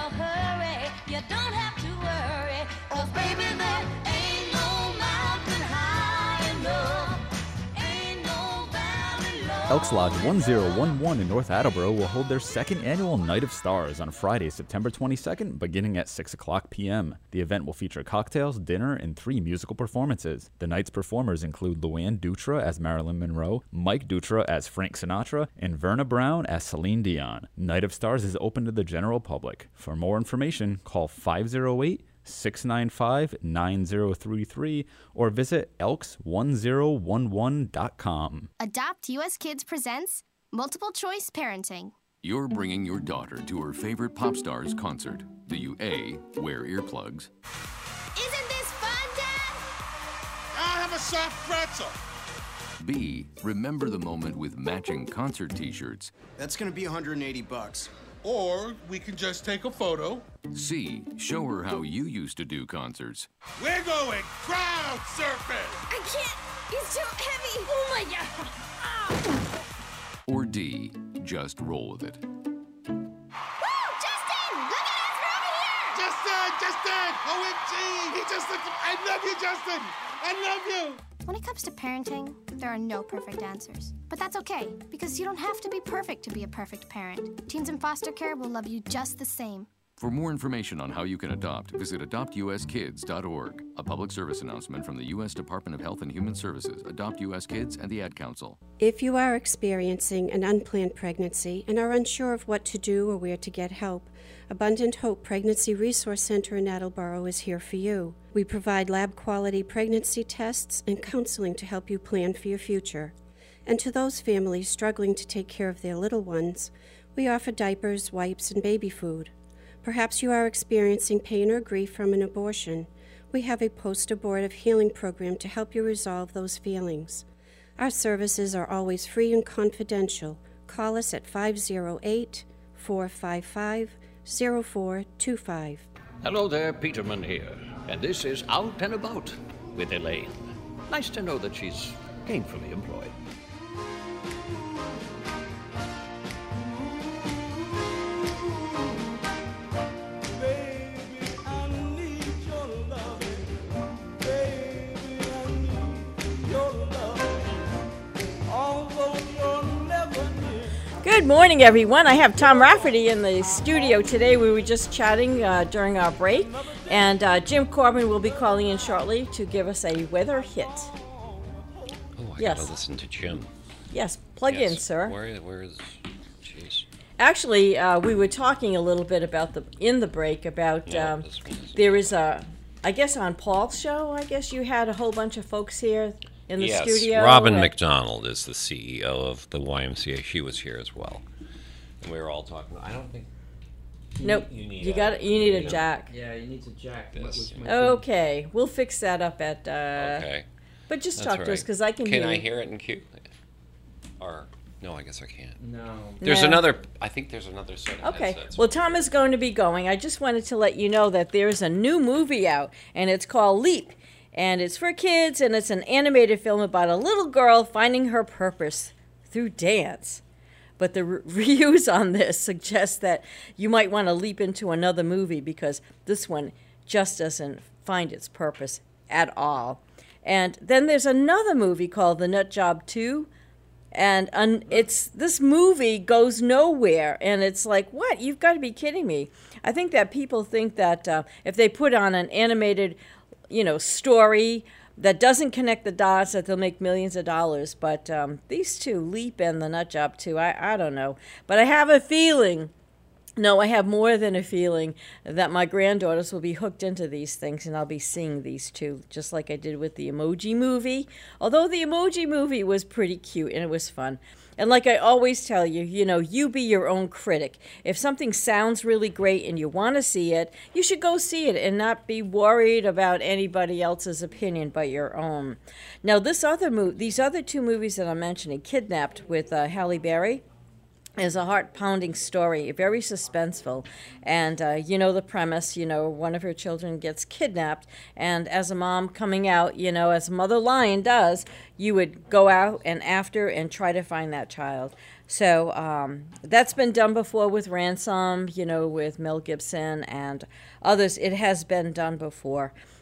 [SPEAKER 5] Elks Lodge one zero one one in North Attleboro will hold their second annual Night of Stars on Friday, September twenty-second, beginning at six o'clock p.m. The event will feature cocktails, dinner, and three musical performances. The night's performers include Luann Dutra as Marilyn Monroe, Mike Dutra as Frank Sinatra, and Verna Brown as Celine Dion. Night of Stars is open to the general public. For more information, call five oh eight, six nine five, nine oh three three or visit elks one zero one one dot com.
[SPEAKER 9] Adopt U S Kids presents Multiple Choice Parenting.
[SPEAKER 10] You're bringing your daughter to her favorite pop star's concert. Do you A, wear earplugs?
[SPEAKER 9] Isn't this fun, Dad?
[SPEAKER 11] I'll have a soft pretzel.
[SPEAKER 10] B, remember the moment with matching concert t-shirts?
[SPEAKER 11] That's gonna be one hundred eighty bucks. Or we can just take a photo.
[SPEAKER 10] C, show her how you used to do concerts.
[SPEAKER 11] We're going crowd surfing.
[SPEAKER 9] I can't. He's too heavy. Oh my God. Ah.
[SPEAKER 10] Or D, just roll with it.
[SPEAKER 9] Woo! Justin! Look at us, we're over here!
[SPEAKER 11] Justin! Justin! O M G! He just looked. I love you, Justin! I love you!
[SPEAKER 9] When it comes to parenting, there are no perfect answers. But that's okay, because you don't have to be perfect to be a perfect parent. Teens in foster care will love you just the same.
[SPEAKER 10] For more information on how you can adopt, visit adopt u s kids dot org. A public service announcement from the U S Department of Health and Human Services, Adopt U S Kids, and the Ad Council.
[SPEAKER 12] If you are experiencing an unplanned pregnancy and are unsure of what to do or where to get help, Abundant Hope Pregnancy Resource Center in Attleboro is here for you. We provide lab-quality pregnancy tests and counseling to help you plan for your future. And to those families struggling to take care of their little ones, we offer diapers, wipes, and baby food. Perhaps you are experiencing pain or grief from an abortion. We have a post-abortive healing program to help you resolve those feelings. Our services are always free and confidential. Call us at five oh eight, four five five, oh four two five.
[SPEAKER 1] Hello there, Peterman here, and this is Out and About with Elaine. Nice to know that she's gainfully employed.
[SPEAKER 3] Good morning, everyone. I have Tom Rafferty in the studio today. We were just chatting uh, during our break, and uh, Jim Corbin will be calling in shortly to give us a weather hit.
[SPEAKER 7] Oh, I
[SPEAKER 3] Yes.
[SPEAKER 7] gotta listen to Jim.
[SPEAKER 3] Yes, plug
[SPEAKER 7] Yes.
[SPEAKER 3] in, sir.
[SPEAKER 7] Where, where is? Jeez.
[SPEAKER 3] Actually, uh, we were talking a little bit about the in the break about
[SPEAKER 7] No,
[SPEAKER 3] um,
[SPEAKER 7] this one is-
[SPEAKER 3] there is a, I guess on Paul's show. I guess you had a whole bunch of folks here in the
[SPEAKER 7] yes.
[SPEAKER 3] studio.
[SPEAKER 7] Robin
[SPEAKER 3] and-
[SPEAKER 7] McDonald is the C E O of the Y M C A. She was here as well, and we were all talking. I don't think.
[SPEAKER 3] Nope.
[SPEAKER 7] You need
[SPEAKER 3] You
[SPEAKER 7] a-
[SPEAKER 3] got you need a
[SPEAKER 7] know.
[SPEAKER 3] jack.
[SPEAKER 4] Yeah, you need to jack.
[SPEAKER 7] This,
[SPEAKER 4] What was
[SPEAKER 7] yeah.
[SPEAKER 4] my thing?
[SPEAKER 3] Okay, we'll fix that up at. Uh,
[SPEAKER 7] Okay.
[SPEAKER 3] But just
[SPEAKER 7] That's
[SPEAKER 3] talk to us
[SPEAKER 7] right.
[SPEAKER 3] because I can,
[SPEAKER 7] Can
[SPEAKER 3] hear
[SPEAKER 7] I
[SPEAKER 3] you.
[SPEAKER 7] hear it in Q? Or no, I guess I can't.
[SPEAKER 4] No.
[SPEAKER 7] There's
[SPEAKER 3] No.
[SPEAKER 7] another. I think there's another set of
[SPEAKER 3] Okay.
[SPEAKER 7] headsets.
[SPEAKER 3] Well, Tom is going to be going. I just wanted to let you know that there's a new movie out, and it's called Leap. And it's for kids, and it's an animated film about a little girl finding her purpose through dance. But the re- reviews on this suggest that you might want to leap into another movie because this one just doesn't find its purpose at all. And then there's another movie called The Nut Job two. And un- it's this movie goes nowhere, and it's like, what? You've got to be kidding me! I think that people think that uh, if they put on an animated, you know, story that doesn't connect the dots, that they'll make millions of dollars. But um, these two, Leap and The Nut Job two, I I don't know, but I have a feeling. No, I have more than a feeling that my granddaughters will be hooked into these things, and I'll be seeing these two, just like I did with the Emoji Movie. Although the Emoji Movie was pretty cute, and it was fun. And like I always tell you, you know, you be your own critic. If something sounds really great and you want to see it, you should go see it and not be worried about anybody else's opinion but your own. Now, this other mo- these other two movies that I'm mentioning, Kidnapped with uh, Halle Berry, is a heart-pounding story, very suspenseful. And uh, you know the premise, you know, one of her children gets kidnapped, and as a mom coming out, you know, as Mother Lion does, you would go out and after and try to find that child. So um, that's been done before with Ransom, you know, with Mel Gibson and others. It has been done before.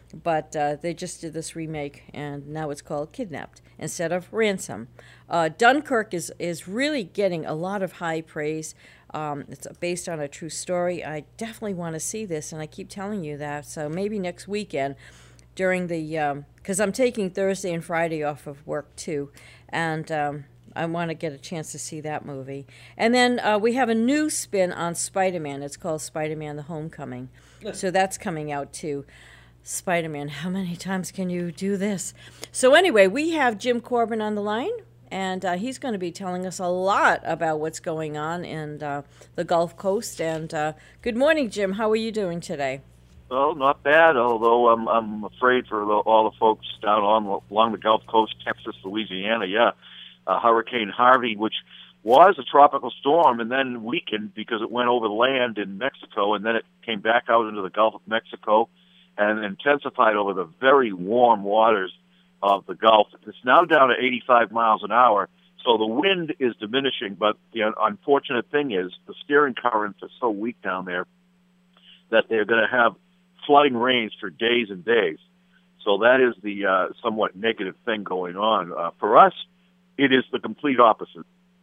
[SPEAKER 3] but uh, they just did this remake, and now it's called Kidnapped instead of Ransom. Uh, Dunkirk is, is really getting a lot of high praise. Um, it's based on a true story. I definitely want to see this, and I keep telling you that. So maybe next weekend during the, because um, I'm taking Thursday and Friday off of work too, and um, I want to get a chance to see that movie. And then uh, we have a new spin on Spider-Man. It's called Spider-Man The Homecoming. So that's coming out too. Spider-Man, how many times can you do this? So anyway, we have Jim Corbin on the line, and uh, he's going to be telling us a lot about what's going on in uh, the Gulf Coast. And uh, good morning, Jim. How are you doing today?
[SPEAKER 13] Well, not bad, although I'm I'm afraid for the, all the folks down on along the Gulf Coast, Texas, Louisiana, yeah. Uh, Hurricane Harvey, which was a tropical storm and then weakened because it went over the land in Mexico, and then it came back out into the Gulf of Mexico and intensified over the very warm waters of the Gulf. It's now down to eighty-five miles an hour, so the wind is diminishing, but the unfortunate thing is the steering currents are so weak down there that they're going to have flooding rains for days and days. So that is the uh, somewhat negative thing going on. Uh, for us, it is the complete opposite.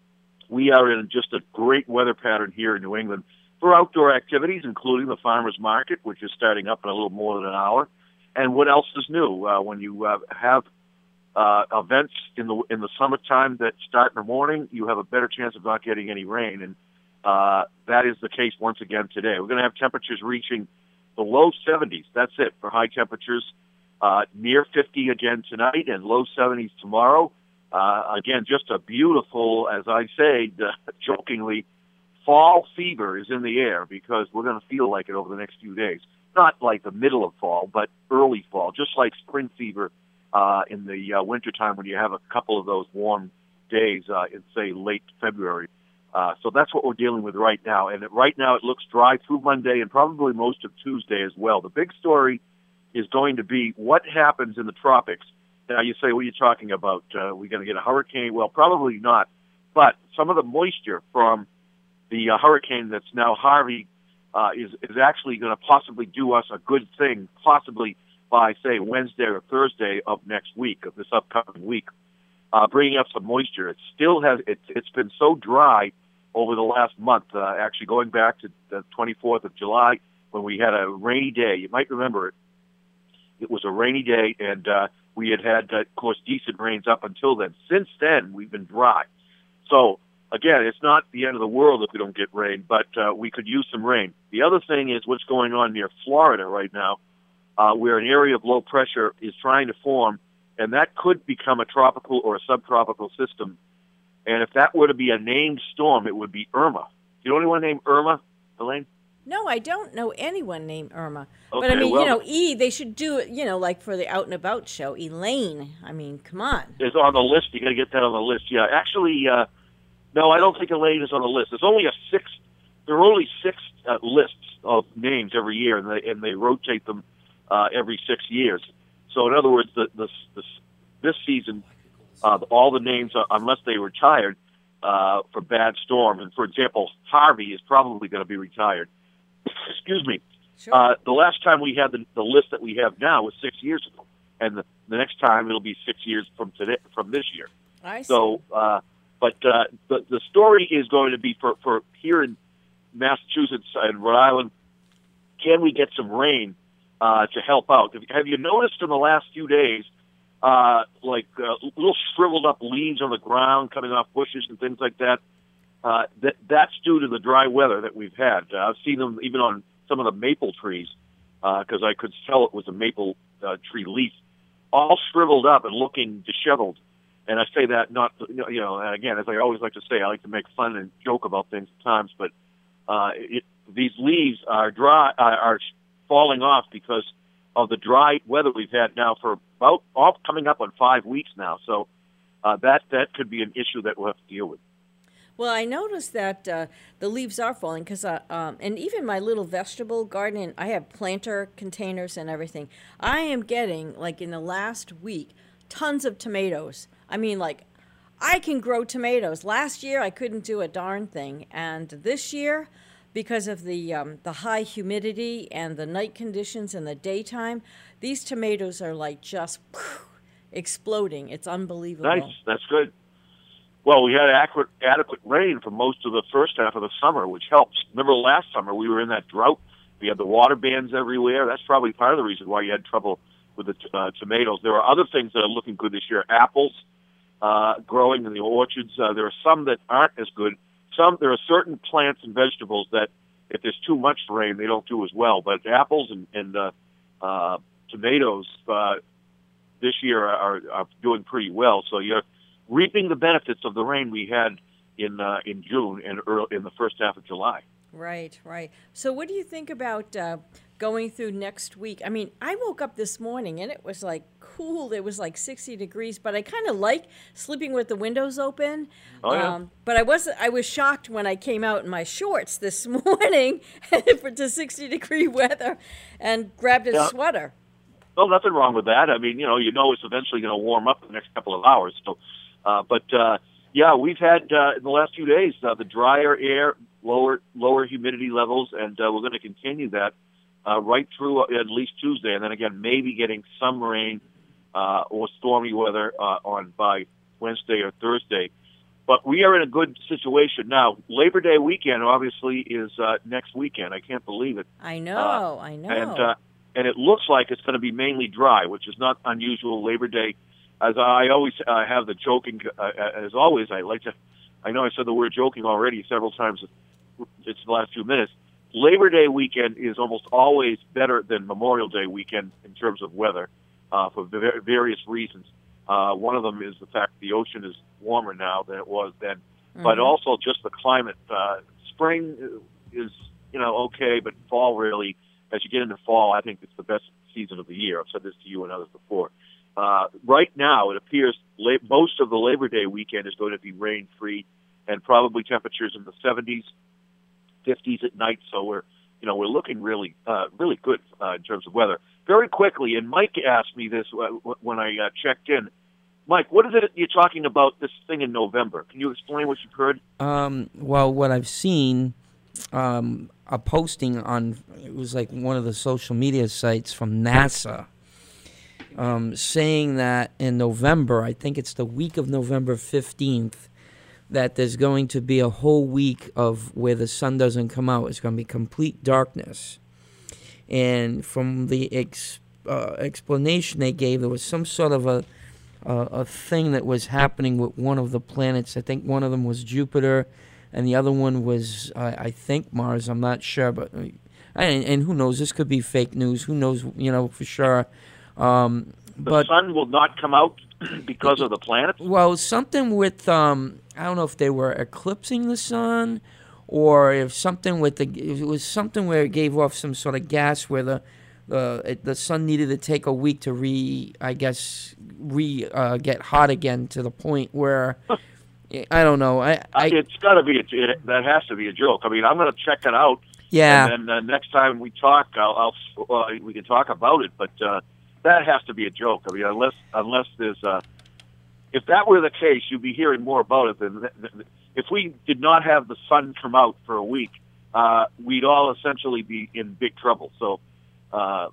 [SPEAKER 13] We are in just a great weather pattern here in New England for outdoor activities, including the farmers market, which is starting up in a little more than an hour. And what else is new? Uh, when you uh, have uh, events in the in the summertime that start in the morning, you have a better chance of not getting any rain. And uh, that is the case once again today. We're going to have temperatures reaching the low seventies. That's it for high temperatures. Uh, near fifty again tonight and low seventies tomorrow. Uh, again, just a beautiful, as I say, uh, jokingly, fall fever is in the air because we're going to feel like it over the next few days. Not like the middle of fall, but early fall, just like spring fever uh, in the uh, wintertime when you have a couple of those warm days uh, in, say, late February. Uh, so that's what we're dealing with right now. And it, right now it looks dry through Monday and probably most of Tuesday as well. The big story is going to be what happens in the tropics. Now, you say, what are you talking about? Uh, we're going to get a hurricane? Well, probably not. But some of the moisture from the uh, hurricane that's now Harvey uh, is, is actually going to possibly do us a good thing, possibly by, say, Wednesday or Thursday of next week, of this upcoming week, uh, bringing up some moisture. It still has, it, it's been so dry over the last month, uh, actually going back to the twenty-fourth of July when we had a rainy day. You might remember it. It was a rainy day, and uh, we had had, uh, of course, decent rains up until then. Since then, we've been dry. So, again, it's not the end of the world if we don't get rain, but uh, we could use some rain. The other thing is what's going on near Florida right now, uh, where an area of low pressure is trying to form, and that could become a tropical or a subtropical system. And if that were to be a named storm, it would be Irma. Do you know anyone named Irma, Elaine?
[SPEAKER 3] No, I don't know anyone named Irma.
[SPEAKER 13] Okay,
[SPEAKER 3] but I mean,
[SPEAKER 13] well,
[SPEAKER 3] you know, E, they should do it, you know, like for the Out and About show. Elaine, I mean, come on.
[SPEAKER 13] Is on the list. You got to get that on the list. Yeah, actually, uh, no, I don't think Elaine is on the list. There's only a six. There are only six uh, lists of names every year, and they and they rotate them uh, every six years. So, in other words, the, the, the this season, uh, all the names, are, unless they retired uh, for bad storm, and for example, Harvey is probably going to be retired. Excuse me.
[SPEAKER 3] Sure.
[SPEAKER 13] Uh, the last time we had the, the list that we have now was six years ago, and the, the next time it'll be six years from today, from this year.
[SPEAKER 3] I see.
[SPEAKER 13] So, uh, but uh, the the story is going to be for, for here in Massachusetts and Rhode Island. Can we get some rain uh, to help out? Have you noticed in the last few days, uh, like uh, little shriveled up leaves on the ground coming off bushes and things like that? Uh, that that's due to the dry weather that we've had. Uh, I've seen them even on some of the maple trees because uh, I could tell it was a maple uh, tree leaf, all shriveled up and looking disheveled. And I say that not, you know, and again, as I always like to say, I like to make fun and joke about things at times, but uh, it, these leaves are dry, uh, are falling off because of the dry weather we've had now for about all coming up on five weeks now. So uh, that that could be an issue that we'll have to deal with.
[SPEAKER 3] Well, I noticed that uh, the leaves are falling because, uh, um, and even my little vegetable garden, I have planter containers and everything. I am getting, like in the last week, tons of tomatoes. I mean, like, I can grow tomatoes. Last year, I couldn't do a darn thing. And this year, because of the um, the high humidity and the night conditions in the daytime, these tomatoes are like just exploding. It's unbelievable.
[SPEAKER 13] Nice. That's good. Well, we had adequate, adequate rain for most of the first half of the summer, which helps. Remember last summer we were in that drought. We had the water bans everywhere. That's probably part of the reason why you had trouble with the t- uh, tomatoes. There are other things that are looking good this year. Apples uh, growing in the orchards. Uh, there are some that aren't as good. Some there are certain plants and vegetables that if there's too much rain, they don't do as well. But apples and, and uh, uh, tomatoes uh, this year are, are doing pretty well. So you're reaping the benefits of the rain we had in uh, in June and early, in the first half of July.
[SPEAKER 3] Right, right. So what do you think about uh, going through next week? I mean, I woke up this morning and it was like cool. It was like sixty degrees, but I kind of like sleeping with the windows open.
[SPEAKER 13] Oh, yeah.
[SPEAKER 3] Um, but I was I was shocked when I came out in my shorts this morning for to sixty degree weather and grabbed a
[SPEAKER 13] Yeah.
[SPEAKER 3] sweater.
[SPEAKER 13] Well, nothing wrong with that. I mean, you know, you know it's eventually going to warm up in the next couple of hours. So, uh, but uh, yeah, we've had uh, in the last few days uh, the drier air, lower lower humidity levels, and uh, we're going to continue that uh, right through uh, at least Tuesday, and then again maybe getting some rain uh, or stormy weather uh, on by Wednesday or Thursday. But we are in a good situation now. Labor Day weekend obviously is uh, next weekend. I can't believe it.
[SPEAKER 3] I know,
[SPEAKER 13] Uh,
[SPEAKER 3] I know.
[SPEAKER 13] And uh, and it looks like it's going to be mainly dry, which is not unusual. Labor Day, as I always uh, have the joking, uh, as always, I like to. I know I said the word joking already several times. It's the last few minutes. Labor Day weekend is almost always better than Memorial Day weekend in terms of weather, uh, for v- various reasons. Uh, one of them is the fact the ocean is warmer now than it was then,
[SPEAKER 3] Mm-hmm.
[SPEAKER 13] but also just the climate. Uh, spring is, you know, okay, but fall really, as you get into fall, I think it's the best season of the year. I've said this to you and others before. Uh, right now, it appears la- most of the Labor Day weekend is going to be rain-free and probably temperatures in the seventies, fifties at night. So we're, you know, we're looking really, uh, really good uh, in terms of weather. Very quickly, and Mike asked me this uh, when I uh, checked in. Mike, what is it you're talking about, this thing in November? Can you explain what you've heard?
[SPEAKER 4] Um, well, what I've seen, um, a posting on, it was like one of the social media sites from NASA, um, saying that in November, I think it's the week of November fifteenth, that there's going to be a whole week of where the sun doesn't come out. It's going to be complete darkness. And from the ex, uh, explanation they gave, there was some sort of a Uh, a thing that was happening with one of the planets. I think one of them was Jupiter, and the other one was, uh, I think, Mars. I'm not sure, but uh, and, and who knows? This could be fake news. Who knows? You know for sure. Um,
[SPEAKER 13] The
[SPEAKER 4] but
[SPEAKER 13] sun will not come out because of the planets?
[SPEAKER 4] well, something with um, I don't know if they were eclipsing the sun, or if something with the it was something where it gave off some sort of gas where the the it, the sun needed to take a week to re I guess re uh, get hot again to the point where I don't know. I, I
[SPEAKER 13] it's got to be a, it, that has to be a joke. I mean, I'm going to check it out.
[SPEAKER 4] Yeah.
[SPEAKER 13] And then uh, next time we talk, I'll, I'll uh, we can talk about it. But uh, that has to be a joke. I mean, unless unless there's uh, if that were the case, you'd be hearing more about it. Than, than if we did not have the sun come out for a week, uh, we'd all essentially be in big trouble. So. Uh,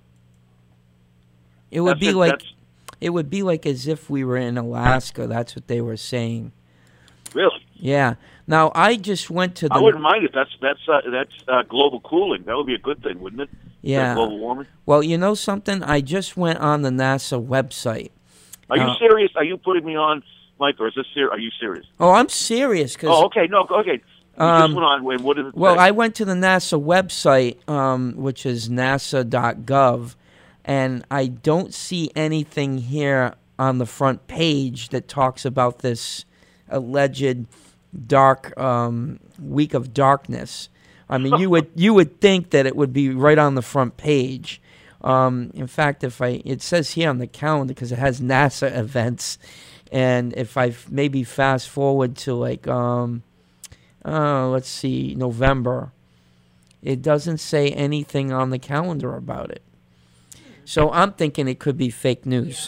[SPEAKER 4] it would be
[SPEAKER 13] it,
[SPEAKER 4] like
[SPEAKER 13] that's,
[SPEAKER 4] it would be like as if we were in Alaska. That's what they were saying.
[SPEAKER 13] Really?
[SPEAKER 4] Yeah. Now I just went to the.
[SPEAKER 13] I wouldn't mind it. That's that's uh, that's uh, global cooling. That would be a good thing, wouldn't it?
[SPEAKER 4] Yeah.
[SPEAKER 13] Global warming.
[SPEAKER 4] Well, you know something? I just went on the NASA website.
[SPEAKER 13] Are you
[SPEAKER 4] uh,
[SPEAKER 13] serious? Are you putting me on, Mike, or is this ser- Are you serious?
[SPEAKER 4] Oh, I'm serious. Cause,
[SPEAKER 13] Oh, okay. No, okay. You
[SPEAKER 4] Um,
[SPEAKER 13] just went on. Wait, what did it
[SPEAKER 4] Well,
[SPEAKER 13] say?
[SPEAKER 4] I went to the NASA website, um, which is nasa dot gov, and I don't see anything here on the front page that talks about this alleged dark um, week of darkness. I mean, you would you would think that it would be right on the front page. Um, in fact, if I it says here on the calendar because it has NASA events, and if I f- maybe fast forward to like. Um, Uh, let's see, November. It doesn't say anything on the calendar about it. So I'm thinking it could be fake news.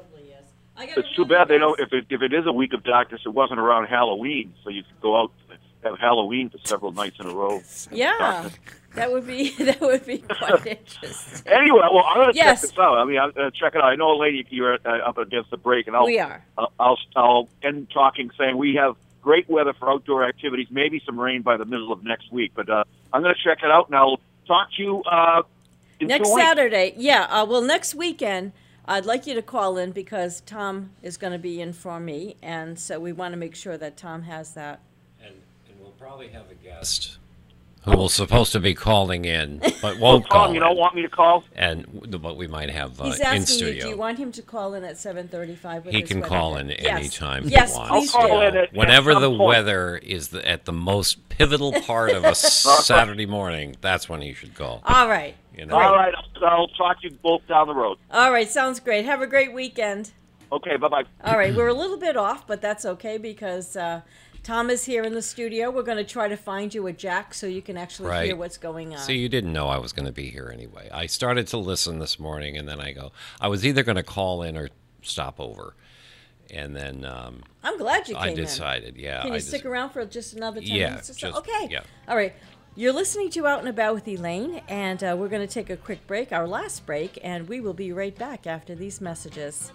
[SPEAKER 13] It's too bad they don't. If it if it is a week of darkness, it wasn't around Halloween, so you could go out have Halloween for several nights in a row.
[SPEAKER 3] Yeah, that would be that would be quite interesting.
[SPEAKER 13] Anyway, well, I'm going to
[SPEAKER 3] Yes.
[SPEAKER 13] check this out. I mean, I'm going to check it out. I know, lady, you're uh, up against the break, and I'll
[SPEAKER 3] We are.
[SPEAKER 13] I'll, I'll I'll end talking saying we have great weather for outdoor activities. Maybe some rain by the middle of next week, but uh, I'm going to check it out, and I'll talk to you uh, in
[SPEAKER 3] Next
[SPEAKER 13] two weeks.
[SPEAKER 3] Saturday, yeah. Uh, well, next weekend, I'd like you to call in because Tom is going to be in for me, and so we want to make sure that Tom has that.
[SPEAKER 7] And, and we'll probably have a guest who was supposed to be calling in, but won't
[SPEAKER 13] Tom,
[SPEAKER 7] call
[SPEAKER 13] you don't
[SPEAKER 7] in.
[SPEAKER 13] want me to call?
[SPEAKER 7] And but we might have uh,
[SPEAKER 3] He's
[SPEAKER 7] in
[SPEAKER 3] asking you,
[SPEAKER 7] studio.
[SPEAKER 3] do you want him to call in at seven thirty-five?
[SPEAKER 7] He can call in
[SPEAKER 3] yes.
[SPEAKER 7] anytime
[SPEAKER 3] Yes,
[SPEAKER 7] he wants.
[SPEAKER 3] please
[SPEAKER 13] I'll call
[SPEAKER 3] do.
[SPEAKER 13] in at-
[SPEAKER 7] Whenever
[SPEAKER 13] at
[SPEAKER 7] the
[SPEAKER 13] some point.
[SPEAKER 7] weather is the, at the most pivotal part of a Saturday morning, that's when he should call.
[SPEAKER 3] All right.
[SPEAKER 7] You know?
[SPEAKER 13] All right, I'll, I'll talk to you both down the road.
[SPEAKER 3] All right, sounds great. Have a great weekend.
[SPEAKER 13] Okay, bye-bye.
[SPEAKER 3] All right, we're a little bit off, but that's okay because uh, Tom is here in the studio. We're going to try to find you a jack so you can actually
[SPEAKER 7] Right.
[SPEAKER 3] hear what's going on.
[SPEAKER 7] See, you didn't know I was going to be here anyway. I started to listen this morning, and then I go, I was either going to call in or stop over. And then um,
[SPEAKER 3] I'm glad you came
[SPEAKER 7] I
[SPEAKER 3] in.
[SPEAKER 7] decided, yeah.
[SPEAKER 3] Can you
[SPEAKER 7] I
[SPEAKER 3] stick
[SPEAKER 7] just-
[SPEAKER 3] around for just another ten
[SPEAKER 7] Yeah,
[SPEAKER 3] minutes or so?
[SPEAKER 7] just-
[SPEAKER 3] Okay.
[SPEAKER 7] yeah.
[SPEAKER 3] All right. You're listening to Out and About with Elaine, and uh, we're going to take a quick break, our last break, and we will be right back after these messages.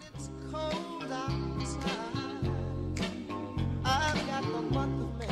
[SPEAKER 2] I've got the month of May.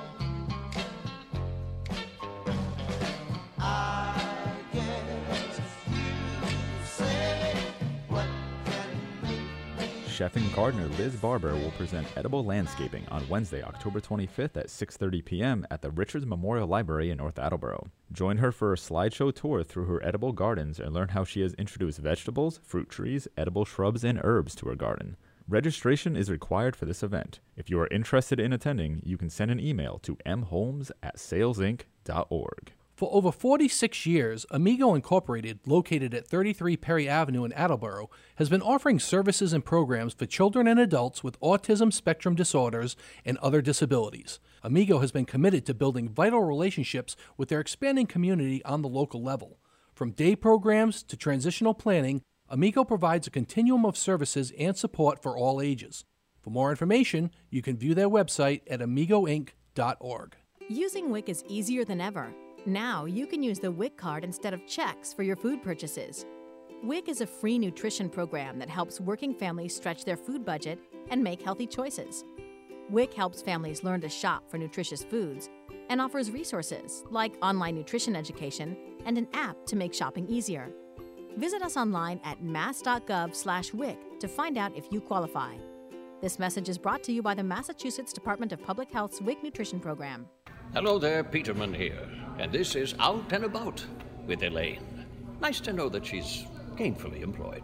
[SPEAKER 2] I guess you say what can make me.
[SPEAKER 5] Chef and gardener Liz Barber will present Edible Landscaping on Wednesday, October twenty-fifth at six thirty p.m. at the Richards Memorial Library in North Attleboro. Join her for a slideshow tour through her edible gardens and learn how she has introduced vegetables, fruit trees, edible shrubs, and herbs to her garden. Registration is required for this event. If you are interested in attending, you can send an email to m holmes at sales inc dot org.
[SPEAKER 14] For over forty-six years, Amigo Incorporated, located at thirty-three Perry Avenue in Attleboro, has been offering services and programs for children and adults with autism spectrum disorders and other disabilities. Amigo has been committed to building vital relationships with their expanding community on the local level. From day programs to transitional planning, Amigo provides a continuum of services and support for all ages. For more information, you can view their website at amigo inc dot org.
[SPEAKER 15] Using WIC is easier than ever. Now you can use the WIC card instead of checks for your food purchases. WIC is a free nutrition program that helps working families stretch their food budget and make healthy choices. WIC helps families learn to shop for nutritious foods and offers resources like online nutrition education and an app to make shopping easier. Visit us online at mass.gov slash WIC to find out if you qualify. This message is brought to you by the Massachusetts Department of Public Health's WIC Nutrition Program.
[SPEAKER 1] Hello there, Peterman here, and this is Out and About with Elaine. Nice to know that she's gainfully employed.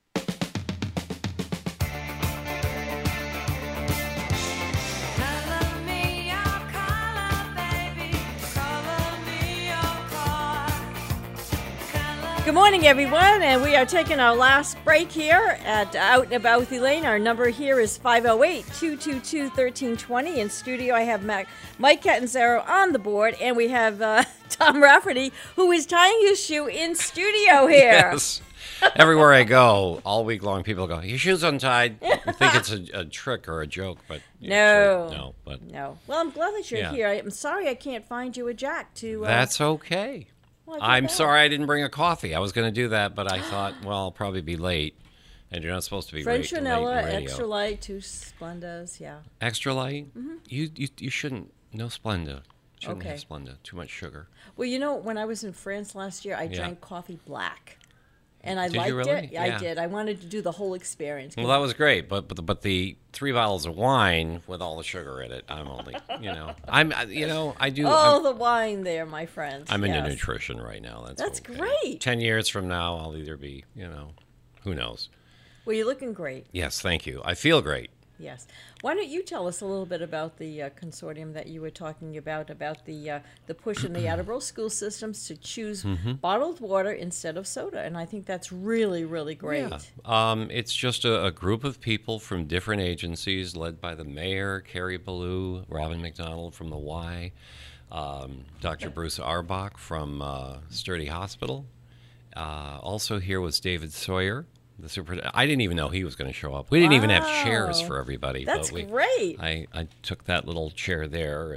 [SPEAKER 3] Good morning, everyone, and we are taking our last break here at Out and About with Elaine. Our number here is five oh eight, two two two, one three two zero. In studio, I have Mac, Mike Catanzaro on the board, and we have uh, Tom Rafferty, who is tying his shoe in studio here.
[SPEAKER 7] Yes. Everywhere I go, all week long, people go, your shoe's untied. You think it's a, a trick or a joke, but yeah,
[SPEAKER 3] No.
[SPEAKER 7] sure, no, but
[SPEAKER 3] No. Well, I'm glad that you're
[SPEAKER 7] Yeah.
[SPEAKER 3] here. I'm sorry I can't find you a jack to... Uh,
[SPEAKER 7] that's okay.
[SPEAKER 3] well, I
[SPEAKER 7] I'm
[SPEAKER 3] think that-
[SPEAKER 7] sorry I didn't bring a coffee. I was going to do that, but I thought, well, I'll probably be late, and you're not supposed to be
[SPEAKER 3] French
[SPEAKER 7] late,
[SPEAKER 3] vanilla,
[SPEAKER 7] late in radio.
[SPEAKER 3] extra light, two Splendas, yeah.
[SPEAKER 7] Extra light?
[SPEAKER 3] Mhm.
[SPEAKER 7] You, you you shouldn't. No Splenda. Shouldn't
[SPEAKER 3] Okay.
[SPEAKER 7] have Splenda. Too much sugar.
[SPEAKER 3] Well, you know, when I was in France last year, I
[SPEAKER 7] Yeah.
[SPEAKER 3] drank coffee black. And I
[SPEAKER 7] Did you
[SPEAKER 3] liked
[SPEAKER 7] really?
[SPEAKER 3] it. I
[SPEAKER 7] Yeah.
[SPEAKER 3] did. I wanted to do the whole experience.
[SPEAKER 7] Well, that was great, but but the, but the three bottles of wine with all the sugar in it, I'm only, you know, I'm, I- you know, I do.
[SPEAKER 3] Oh,
[SPEAKER 7] I'm,
[SPEAKER 3] the wine there, my friend.
[SPEAKER 7] I'm into
[SPEAKER 3] Yes.
[SPEAKER 7] nutrition right now. That's
[SPEAKER 3] That's
[SPEAKER 7] okay.
[SPEAKER 3] great.
[SPEAKER 7] Ten years from now, I'll either be, you know, who knows.
[SPEAKER 3] Well, you're looking great.
[SPEAKER 7] Yes, thank you. I feel great.
[SPEAKER 3] Yes. Why don't you tell us a little bit about the uh, consortium that you were talking about, about the uh, the push in the Attleboro school systems to choose
[SPEAKER 7] Mhm.
[SPEAKER 3] bottled water instead of soda, and I think that's really, really great.
[SPEAKER 7] Yeah. Um, it's just a, a group of people from different agencies led by the mayor, Carrie Ballou, Robin McDonald from the Y, um, Doctor Bruce Arbach from uh, Sturdy Hospital. Uh, also here was David Sawyer, the super. I didn't even know he was going to show up. We didn't even have chairs
[SPEAKER 3] Wow.
[SPEAKER 7] for everybody.
[SPEAKER 3] That's
[SPEAKER 7] but we,
[SPEAKER 3] great.
[SPEAKER 7] I, I took that little chair there and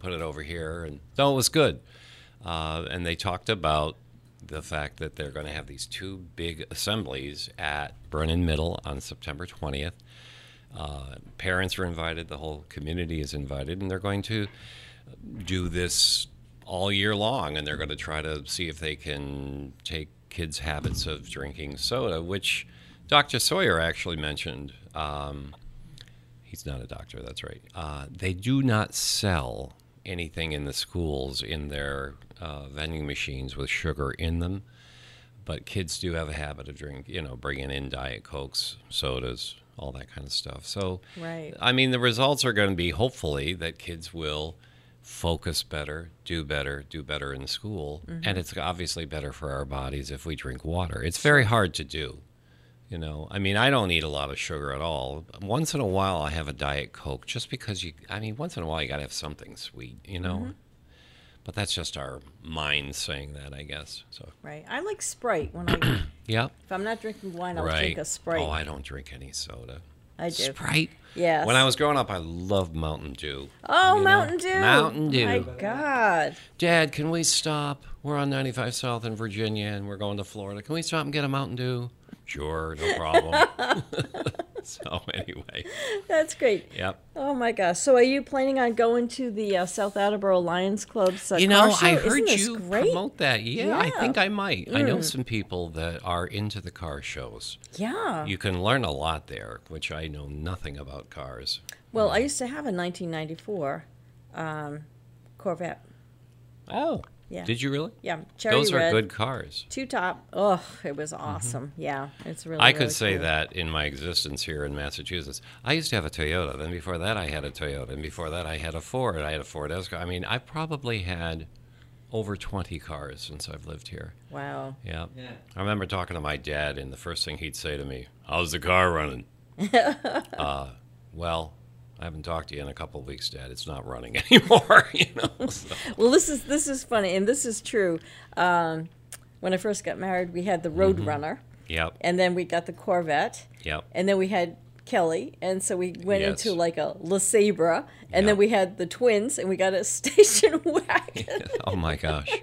[SPEAKER 7] put it over here. And so it was good. Uh, and they talked about the fact that they're going to have these two big assemblies at Brennan Middle on September twentieth. Uh, parents are invited. The whole community is invited. And they're going to do this all year long. And they're going to try to see if they can take kids' habits of drinking soda, which Doctor Sawyer actually mentioned. Um, he's not a doctor, that's right. Uh, they do not sell anything in the schools in their uh, vending machines with sugar in them, but kids do have a habit of drink, you know, bringing in Diet Cokes, sodas, all that kind of stuff. So,
[SPEAKER 3] right.
[SPEAKER 7] I mean, the results are going to be, hopefully, that kids will focus better, do better, do better in school.
[SPEAKER 3] Mhm.
[SPEAKER 7] And it's obviously better for our bodies if we drink water. It's very hard to do. You know, I mean, I don't eat a lot of sugar at all. Once in a while, I have a Diet Coke just because you, I mean, once in a while, you got to have something sweet, you know?
[SPEAKER 3] Mhm.
[SPEAKER 7] But that's just our mind saying that, I guess. So,
[SPEAKER 3] Right. I like Sprite when I.
[SPEAKER 7] Yep.
[SPEAKER 3] If I'm not drinking wine, I'll
[SPEAKER 7] right.
[SPEAKER 3] drink a Sprite.
[SPEAKER 7] Oh, I don't drink any soda.
[SPEAKER 3] I do.
[SPEAKER 7] Sprite?
[SPEAKER 3] Yes.
[SPEAKER 7] When I was growing up, I loved Mountain Dew.
[SPEAKER 3] Oh,
[SPEAKER 7] You know?
[SPEAKER 3] Mountain Dew.
[SPEAKER 7] Mountain Dew.
[SPEAKER 3] My God.
[SPEAKER 7] Dad, can we stop? We're on ninety-five South in Virginia, and we're going to Florida. Can we stop and get a Mountain Dew? Sure, no problem. So anyway.
[SPEAKER 3] That's great.
[SPEAKER 7] Yep.
[SPEAKER 3] Oh my gosh! So, are you planning on going to the uh, South Attleboro Lions Club's uh,
[SPEAKER 7] You know,
[SPEAKER 3] car show?
[SPEAKER 7] I
[SPEAKER 3] Isn't
[SPEAKER 7] heard
[SPEAKER 3] this
[SPEAKER 7] you
[SPEAKER 3] great?
[SPEAKER 7] promote that. Yeah, I
[SPEAKER 3] Yeah.
[SPEAKER 7] think I might. I know
[SPEAKER 3] Mm.
[SPEAKER 7] some people that are into the car shows.
[SPEAKER 3] Yeah.
[SPEAKER 7] You can learn a lot there, which I know nothing about cars.
[SPEAKER 3] Well, I used to have a nineteen ninety-four um, Corvette.
[SPEAKER 7] Oh.
[SPEAKER 3] Yeah.
[SPEAKER 7] Did you really?
[SPEAKER 3] Yeah. Cherry
[SPEAKER 7] Those are
[SPEAKER 3] red,
[SPEAKER 7] good cars.
[SPEAKER 3] Two top. Oh, it was awesome. Yeah, it's really.
[SPEAKER 7] I could
[SPEAKER 3] really
[SPEAKER 7] say
[SPEAKER 3] cool.
[SPEAKER 7] that in my existence here in Massachusetts. I used to have a Toyota. Then before that, I had a Toyota. And before that, I had a Ford. I had a Ford Escort. I mean, I probably had over twenty cars since I've lived here.
[SPEAKER 3] Wow.
[SPEAKER 7] Yeah. yeah. I remember talking to my dad, and the first thing he'd say to me, "How's the car running?" uh, well, I haven't talked to you in a couple of weeks, Dad. It's not running anymore. You know. So.
[SPEAKER 3] Well, this is this is funny, and this is true. Um, when I first got married, we had the Roadrunner.
[SPEAKER 7] Yep.
[SPEAKER 3] And then we got the Corvette.
[SPEAKER 7] Yep.
[SPEAKER 3] And then we had Kelly, and so we went
[SPEAKER 7] Yes.
[SPEAKER 3] into like a LeSabre, and then we had the twins, and we got a station wagon.
[SPEAKER 7] Oh my gosh.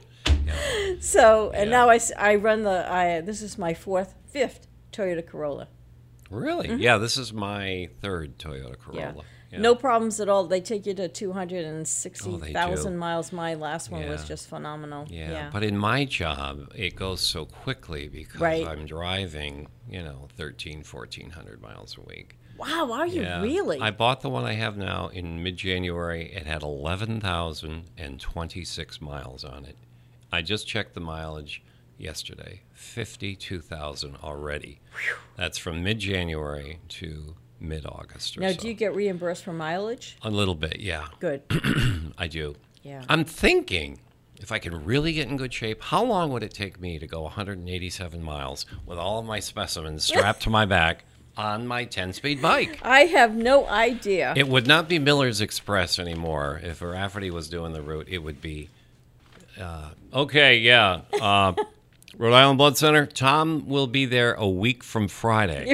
[SPEAKER 3] So, and now I, s- I run the, I this is my fourth, fifth Toyota Corolla.
[SPEAKER 7] Really?
[SPEAKER 3] Mhm.
[SPEAKER 7] Yeah. This is my third Toyota Corolla.
[SPEAKER 3] Yeah.
[SPEAKER 7] Yeah.
[SPEAKER 3] No problems at all. They take you to two hundred sixty thousand
[SPEAKER 7] do.
[SPEAKER 3] miles. My last one was
[SPEAKER 7] Yeah.
[SPEAKER 3] just phenomenal.
[SPEAKER 7] Yeah,
[SPEAKER 3] Yeah.
[SPEAKER 7] but in my job, it goes so quickly because
[SPEAKER 3] Right.
[SPEAKER 7] I'm driving, you know, thirteen, fourteen hundred miles a week.
[SPEAKER 3] Wow, are you
[SPEAKER 7] Yeah.
[SPEAKER 3] really?
[SPEAKER 7] I bought the one I have now in mid-January. It had eleven thousand twenty-six miles on it. I just checked the mileage yesterday, fifty-two thousand already. That's from mid-January to mid-August or
[SPEAKER 3] Now,
[SPEAKER 7] so.
[SPEAKER 3] do you get reimbursed for mileage?
[SPEAKER 7] A little bit, yeah.
[SPEAKER 3] Good.
[SPEAKER 7] I do.
[SPEAKER 3] Yeah.
[SPEAKER 7] I'm thinking if I can really get in good shape, how long would it take me to go one hundred eighty-seven miles with all of my specimens strapped to my back on my ten-speed bike?
[SPEAKER 3] I have no idea.
[SPEAKER 7] It would not be Miller's Express anymore. If Rafferty was doing the route, it would be, uh, okay, yeah, uh, Rhode Island Blood Center, Tom will be there a week from Friday.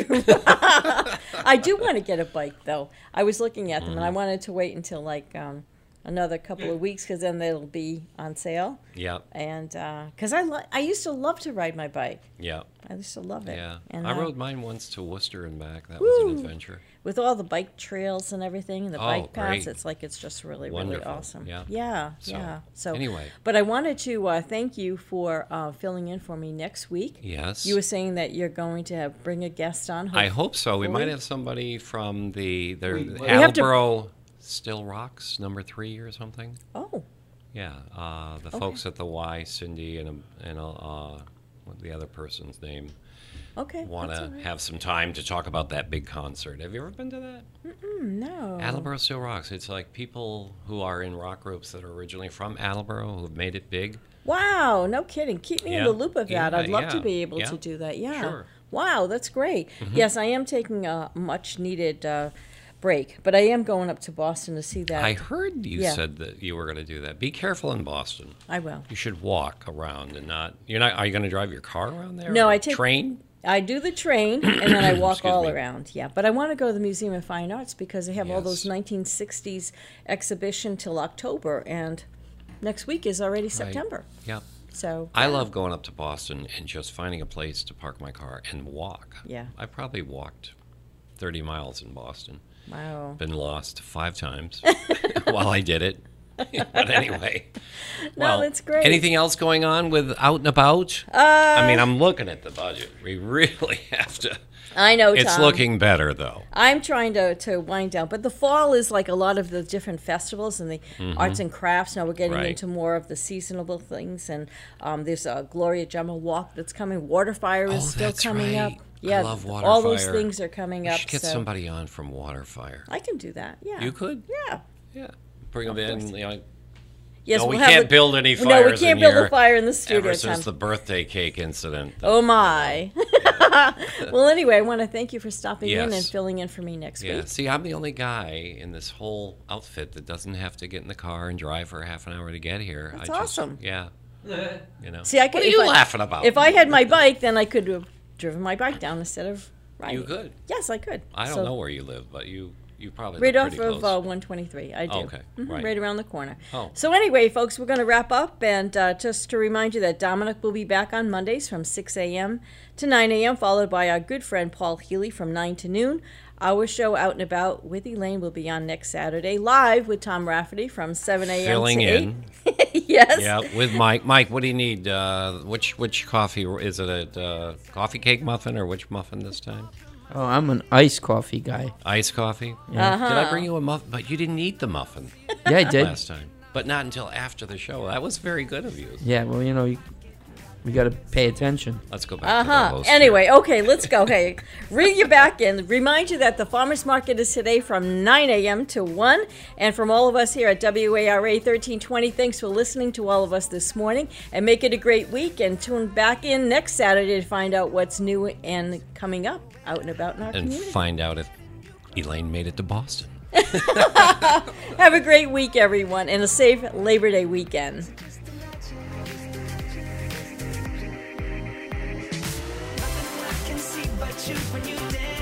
[SPEAKER 3] I do want to get a bike, though. I was looking at them, and I
[SPEAKER 7] Mhm.
[SPEAKER 3] wanted to wait until like um, another couple of weeks because then they'll be on sale.
[SPEAKER 7] Yep.
[SPEAKER 3] And because I lo- I used to love to ride my bike.
[SPEAKER 7] Yeah.
[SPEAKER 3] I used to love it.
[SPEAKER 7] Yeah.
[SPEAKER 3] And,
[SPEAKER 7] I
[SPEAKER 3] uh,
[SPEAKER 7] rode mine once to Worcester and back. That was
[SPEAKER 3] Woo!
[SPEAKER 7] an adventure.
[SPEAKER 3] With all the bike trails and everything, and the
[SPEAKER 7] Oh,
[SPEAKER 3] bike paths,
[SPEAKER 7] great.
[SPEAKER 3] it's like it's just really,
[SPEAKER 7] Wonderful.
[SPEAKER 3] really awesome.
[SPEAKER 7] Yeah.
[SPEAKER 3] Yeah,
[SPEAKER 7] So,
[SPEAKER 3] yeah. So
[SPEAKER 7] anyway.
[SPEAKER 3] but I wanted to uh, thank you for uh, filling in for me next week.
[SPEAKER 7] Yes.
[SPEAKER 3] You were saying that you're going to have, bring a guest on.
[SPEAKER 7] I hope so. We might
[SPEAKER 3] hopefully.
[SPEAKER 7] have somebody from the, the
[SPEAKER 3] We have to-
[SPEAKER 7] Attleboro Still Rocks, number three or something.
[SPEAKER 3] Oh.
[SPEAKER 7] Yeah. Uh, the
[SPEAKER 3] Okay.
[SPEAKER 7] folks at the Y, Cindy and, a, and a, uh, what the other person's name,
[SPEAKER 3] Okay.
[SPEAKER 7] want
[SPEAKER 3] that's
[SPEAKER 7] to
[SPEAKER 3] all right.
[SPEAKER 7] have some time to talk about that big concert. Have you ever been to that?
[SPEAKER 3] Mm-mm, no.
[SPEAKER 7] Attleboro Still Rocks. It's like people who are in rock groups that are originally from Attleboro who have made it big.
[SPEAKER 3] Wow, no kidding. Keep me in
[SPEAKER 7] Yeah.
[SPEAKER 3] the loop of that.
[SPEAKER 7] Yeah,
[SPEAKER 3] I'd love to
[SPEAKER 7] yeah,
[SPEAKER 3] be able
[SPEAKER 7] yeah.
[SPEAKER 3] to do that. Yeah.
[SPEAKER 7] Sure.
[SPEAKER 3] Wow, that's great.
[SPEAKER 7] Mhm.
[SPEAKER 3] Yes, I am taking a much needed uh, break, but I am going up to Boston to see that.
[SPEAKER 7] I heard you
[SPEAKER 3] Yeah.
[SPEAKER 7] said that you were going to do that. Be careful in Boston.
[SPEAKER 3] I will.
[SPEAKER 7] You should walk around and not. You're not. Are you going to drive your car around there?
[SPEAKER 3] No,
[SPEAKER 7] or
[SPEAKER 3] I take
[SPEAKER 7] train.
[SPEAKER 3] I do the train, and then I walk
[SPEAKER 7] Excuse
[SPEAKER 3] all
[SPEAKER 7] me.
[SPEAKER 3] around. Yeah, but I want to go to the Museum of Fine Arts because they have all
[SPEAKER 7] Yes.
[SPEAKER 3] those nineteen sixties exhibition till October, and next week is already September.
[SPEAKER 7] Yep.
[SPEAKER 3] So
[SPEAKER 7] I
[SPEAKER 3] yeah.
[SPEAKER 7] love going up to Boston and just finding a place to park my car and walk.
[SPEAKER 3] Yeah.
[SPEAKER 7] I probably walked thirty miles in Boston.
[SPEAKER 3] Wow.
[SPEAKER 7] Been lost five times while I did it. But anyway.
[SPEAKER 3] No,
[SPEAKER 7] well,
[SPEAKER 3] that's great.
[SPEAKER 7] Anything else going on with Out and About?
[SPEAKER 3] Uh,
[SPEAKER 7] I mean, I'm looking at the budget. We really have to.
[SPEAKER 3] I know,
[SPEAKER 7] It's
[SPEAKER 3] Tom.
[SPEAKER 7] looking better, though.
[SPEAKER 3] I'm trying to, to wind down, but the fall is like a lot of the different festivals and the
[SPEAKER 7] Mhm.
[SPEAKER 3] arts and crafts. Now we're getting
[SPEAKER 7] Right.
[SPEAKER 3] into more of the seasonable things, and um, there's a Gloria Gemma walk that's coming. Waterfire is
[SPEAKER 7] Oh,
[SPEAKER 3] still
[SPEAKER 7] that's
[SPEAKER 3] coming
[SPEAKER 7] right.
[SPEAKER 3] up. Yeah,
[SPEAKER 7] I love Waterfire.
[SPEAKER 3] all those things are coming
[SPEAKER 7] We
[SPEAKER 3] up.
[SPEAKER 7] should get
[SPEAKER 3] so
[SPEAKER 7] somebody on from Waterfire.
[SPEAKER 3] I can do that. Yeah,
[SPEAKER 7] You could?
[SPEAKER 3] Yeah,
[SPEAKER 7] Yeah. Bring them in. You know,
[SPEAKER 3] Yes,
[SPEAKER 7] no,
[SPEAKER 3] we'll
[SPEAKER 7] we
[SPEAKER 3] have
[SPEAKER 7] can't
[SPEAKER 3] the-
[SPEAKER 7] build any
[SPEAKER 3] no,
[SPEAKER 7] fires
[SPEAKER 3] we can't
[SPEAKER 7] in
[SPEAKER 3] build a
[SPEAKER 7] here
[SPEAKER 3] fire in the studio,
[SPEAKER 7] Ever since
[SPEAKER 3] Tom.
[SPEAKER 7] the birthday cake incident.
[SPEAKER 3] Oh my! Well, anyway, I want to thank you for stopping in and
[SPEAKER 7] Yes.
[SPEAKER 3] filling in for me next
[SPEAKER 7] Yeah,
[SPEAKER 3] week.
[SPEAKER 7] see, I'm the only guy in this whole outfit that doesn't have to get in the car and drive for half an hour to get here.
[SPEAKER 3] That's
[SPEAKER 7] I just,
[SPEAKER 3] awesome.
[SPEAKER 7] Yeah. You know.
[SPEAKER 3] See, I could.
[SPEAKER 7] What are
[SPEAKER 3] if
[SPEAKER 7] you
[SPEAKER 3] I-
[SPEAKER 7] laughing about?
[SPEAKER 3] If I had my bike, then I could have driven my bike down instead of riding.
[SPEAKER 7] You could.
[SPEAKER 3] Yes, I could.
[SPEAKER 7] I don't
[SPEAKER 3] So-
[SPEAKER 7] know where you live, but you you probably
[SPEAKER 3] Right
[SPEAKER 7] live
[SPEAKER 3] off
[SPEAKER 7] pretty
[SPEAKER 3] of
[SPEAKER 7] close.
[SPEAKER 3] uh, one twenty-three, I do.
[SPEAKER 7] Okay,
[SPEAKER 3] Mhm,
[SPEAKER 7] right.
[SPEAKER 3] Right around the corner.
[SPEAKER 7] Oh.
[SPEAKER 3] So anyway, folks, we're going to wrap up, and uh, just to remind you that Dominic will be back on Mondays from six a.m. to nine a.m., followed by our good friend Paul Healy from nine to noon. Our show Out and About with Elaine will be on next Saturday, live with Tom Rafferty from seven a.m.
[SPEAKER 7] Filling
[SPEAKER 3] to
[SPEAKER 7] in.
[SPEAKER 3] eight. Yes.
[SPEAKER 7] Yeah, with Mike. Mike, what do you need? Uh, which which coffee is it? A uh, coffee cake muffin or which muffin this time?
[SPEAKER 4] Oh, I'm an iced coffee guy.
[SPEAKER 7] Iced coffee.
[SPEAKER 4] Yeah.
[SPEAKER 3] Uh-huh.
[SPEAKER 7] Did I bring you a muffin? But you didn't eat the muffin.
[SPEAKER 4] Yeah, I did.
[SPEAKER 7] Last time, but not until after the show. That was very good of you.
[SPEAKER 4] Yeah, well, you know, you, we got to pay attention.
[SPEAKER 7] Let's go back
[SPEAKER 3] Uh
[SPEAKER 7] to the
[SPEAKER 3] huh.
[SPEAKER 7] host.
[SPEAKER 3] Anyway, okay, let's go. Hey, ring you back in. Remind you that the farmers market is today from nine a.m. to one. And from all of us here at W A R A thirteen twenty, thanks for listening to all of us this morning. And make it a great week. And tune back in next Saturday to find out what's new and coming up out and about in our
[SPEAKER 7] and
[SPEAKER 3] community.
[SPEAKER 7] find out if Elaine made it to Boston.
[SPEAKER 3] Have a great week, everyone, and a safe Labor Day weekend.
[SPEAKER 2] Can see but you when you dance.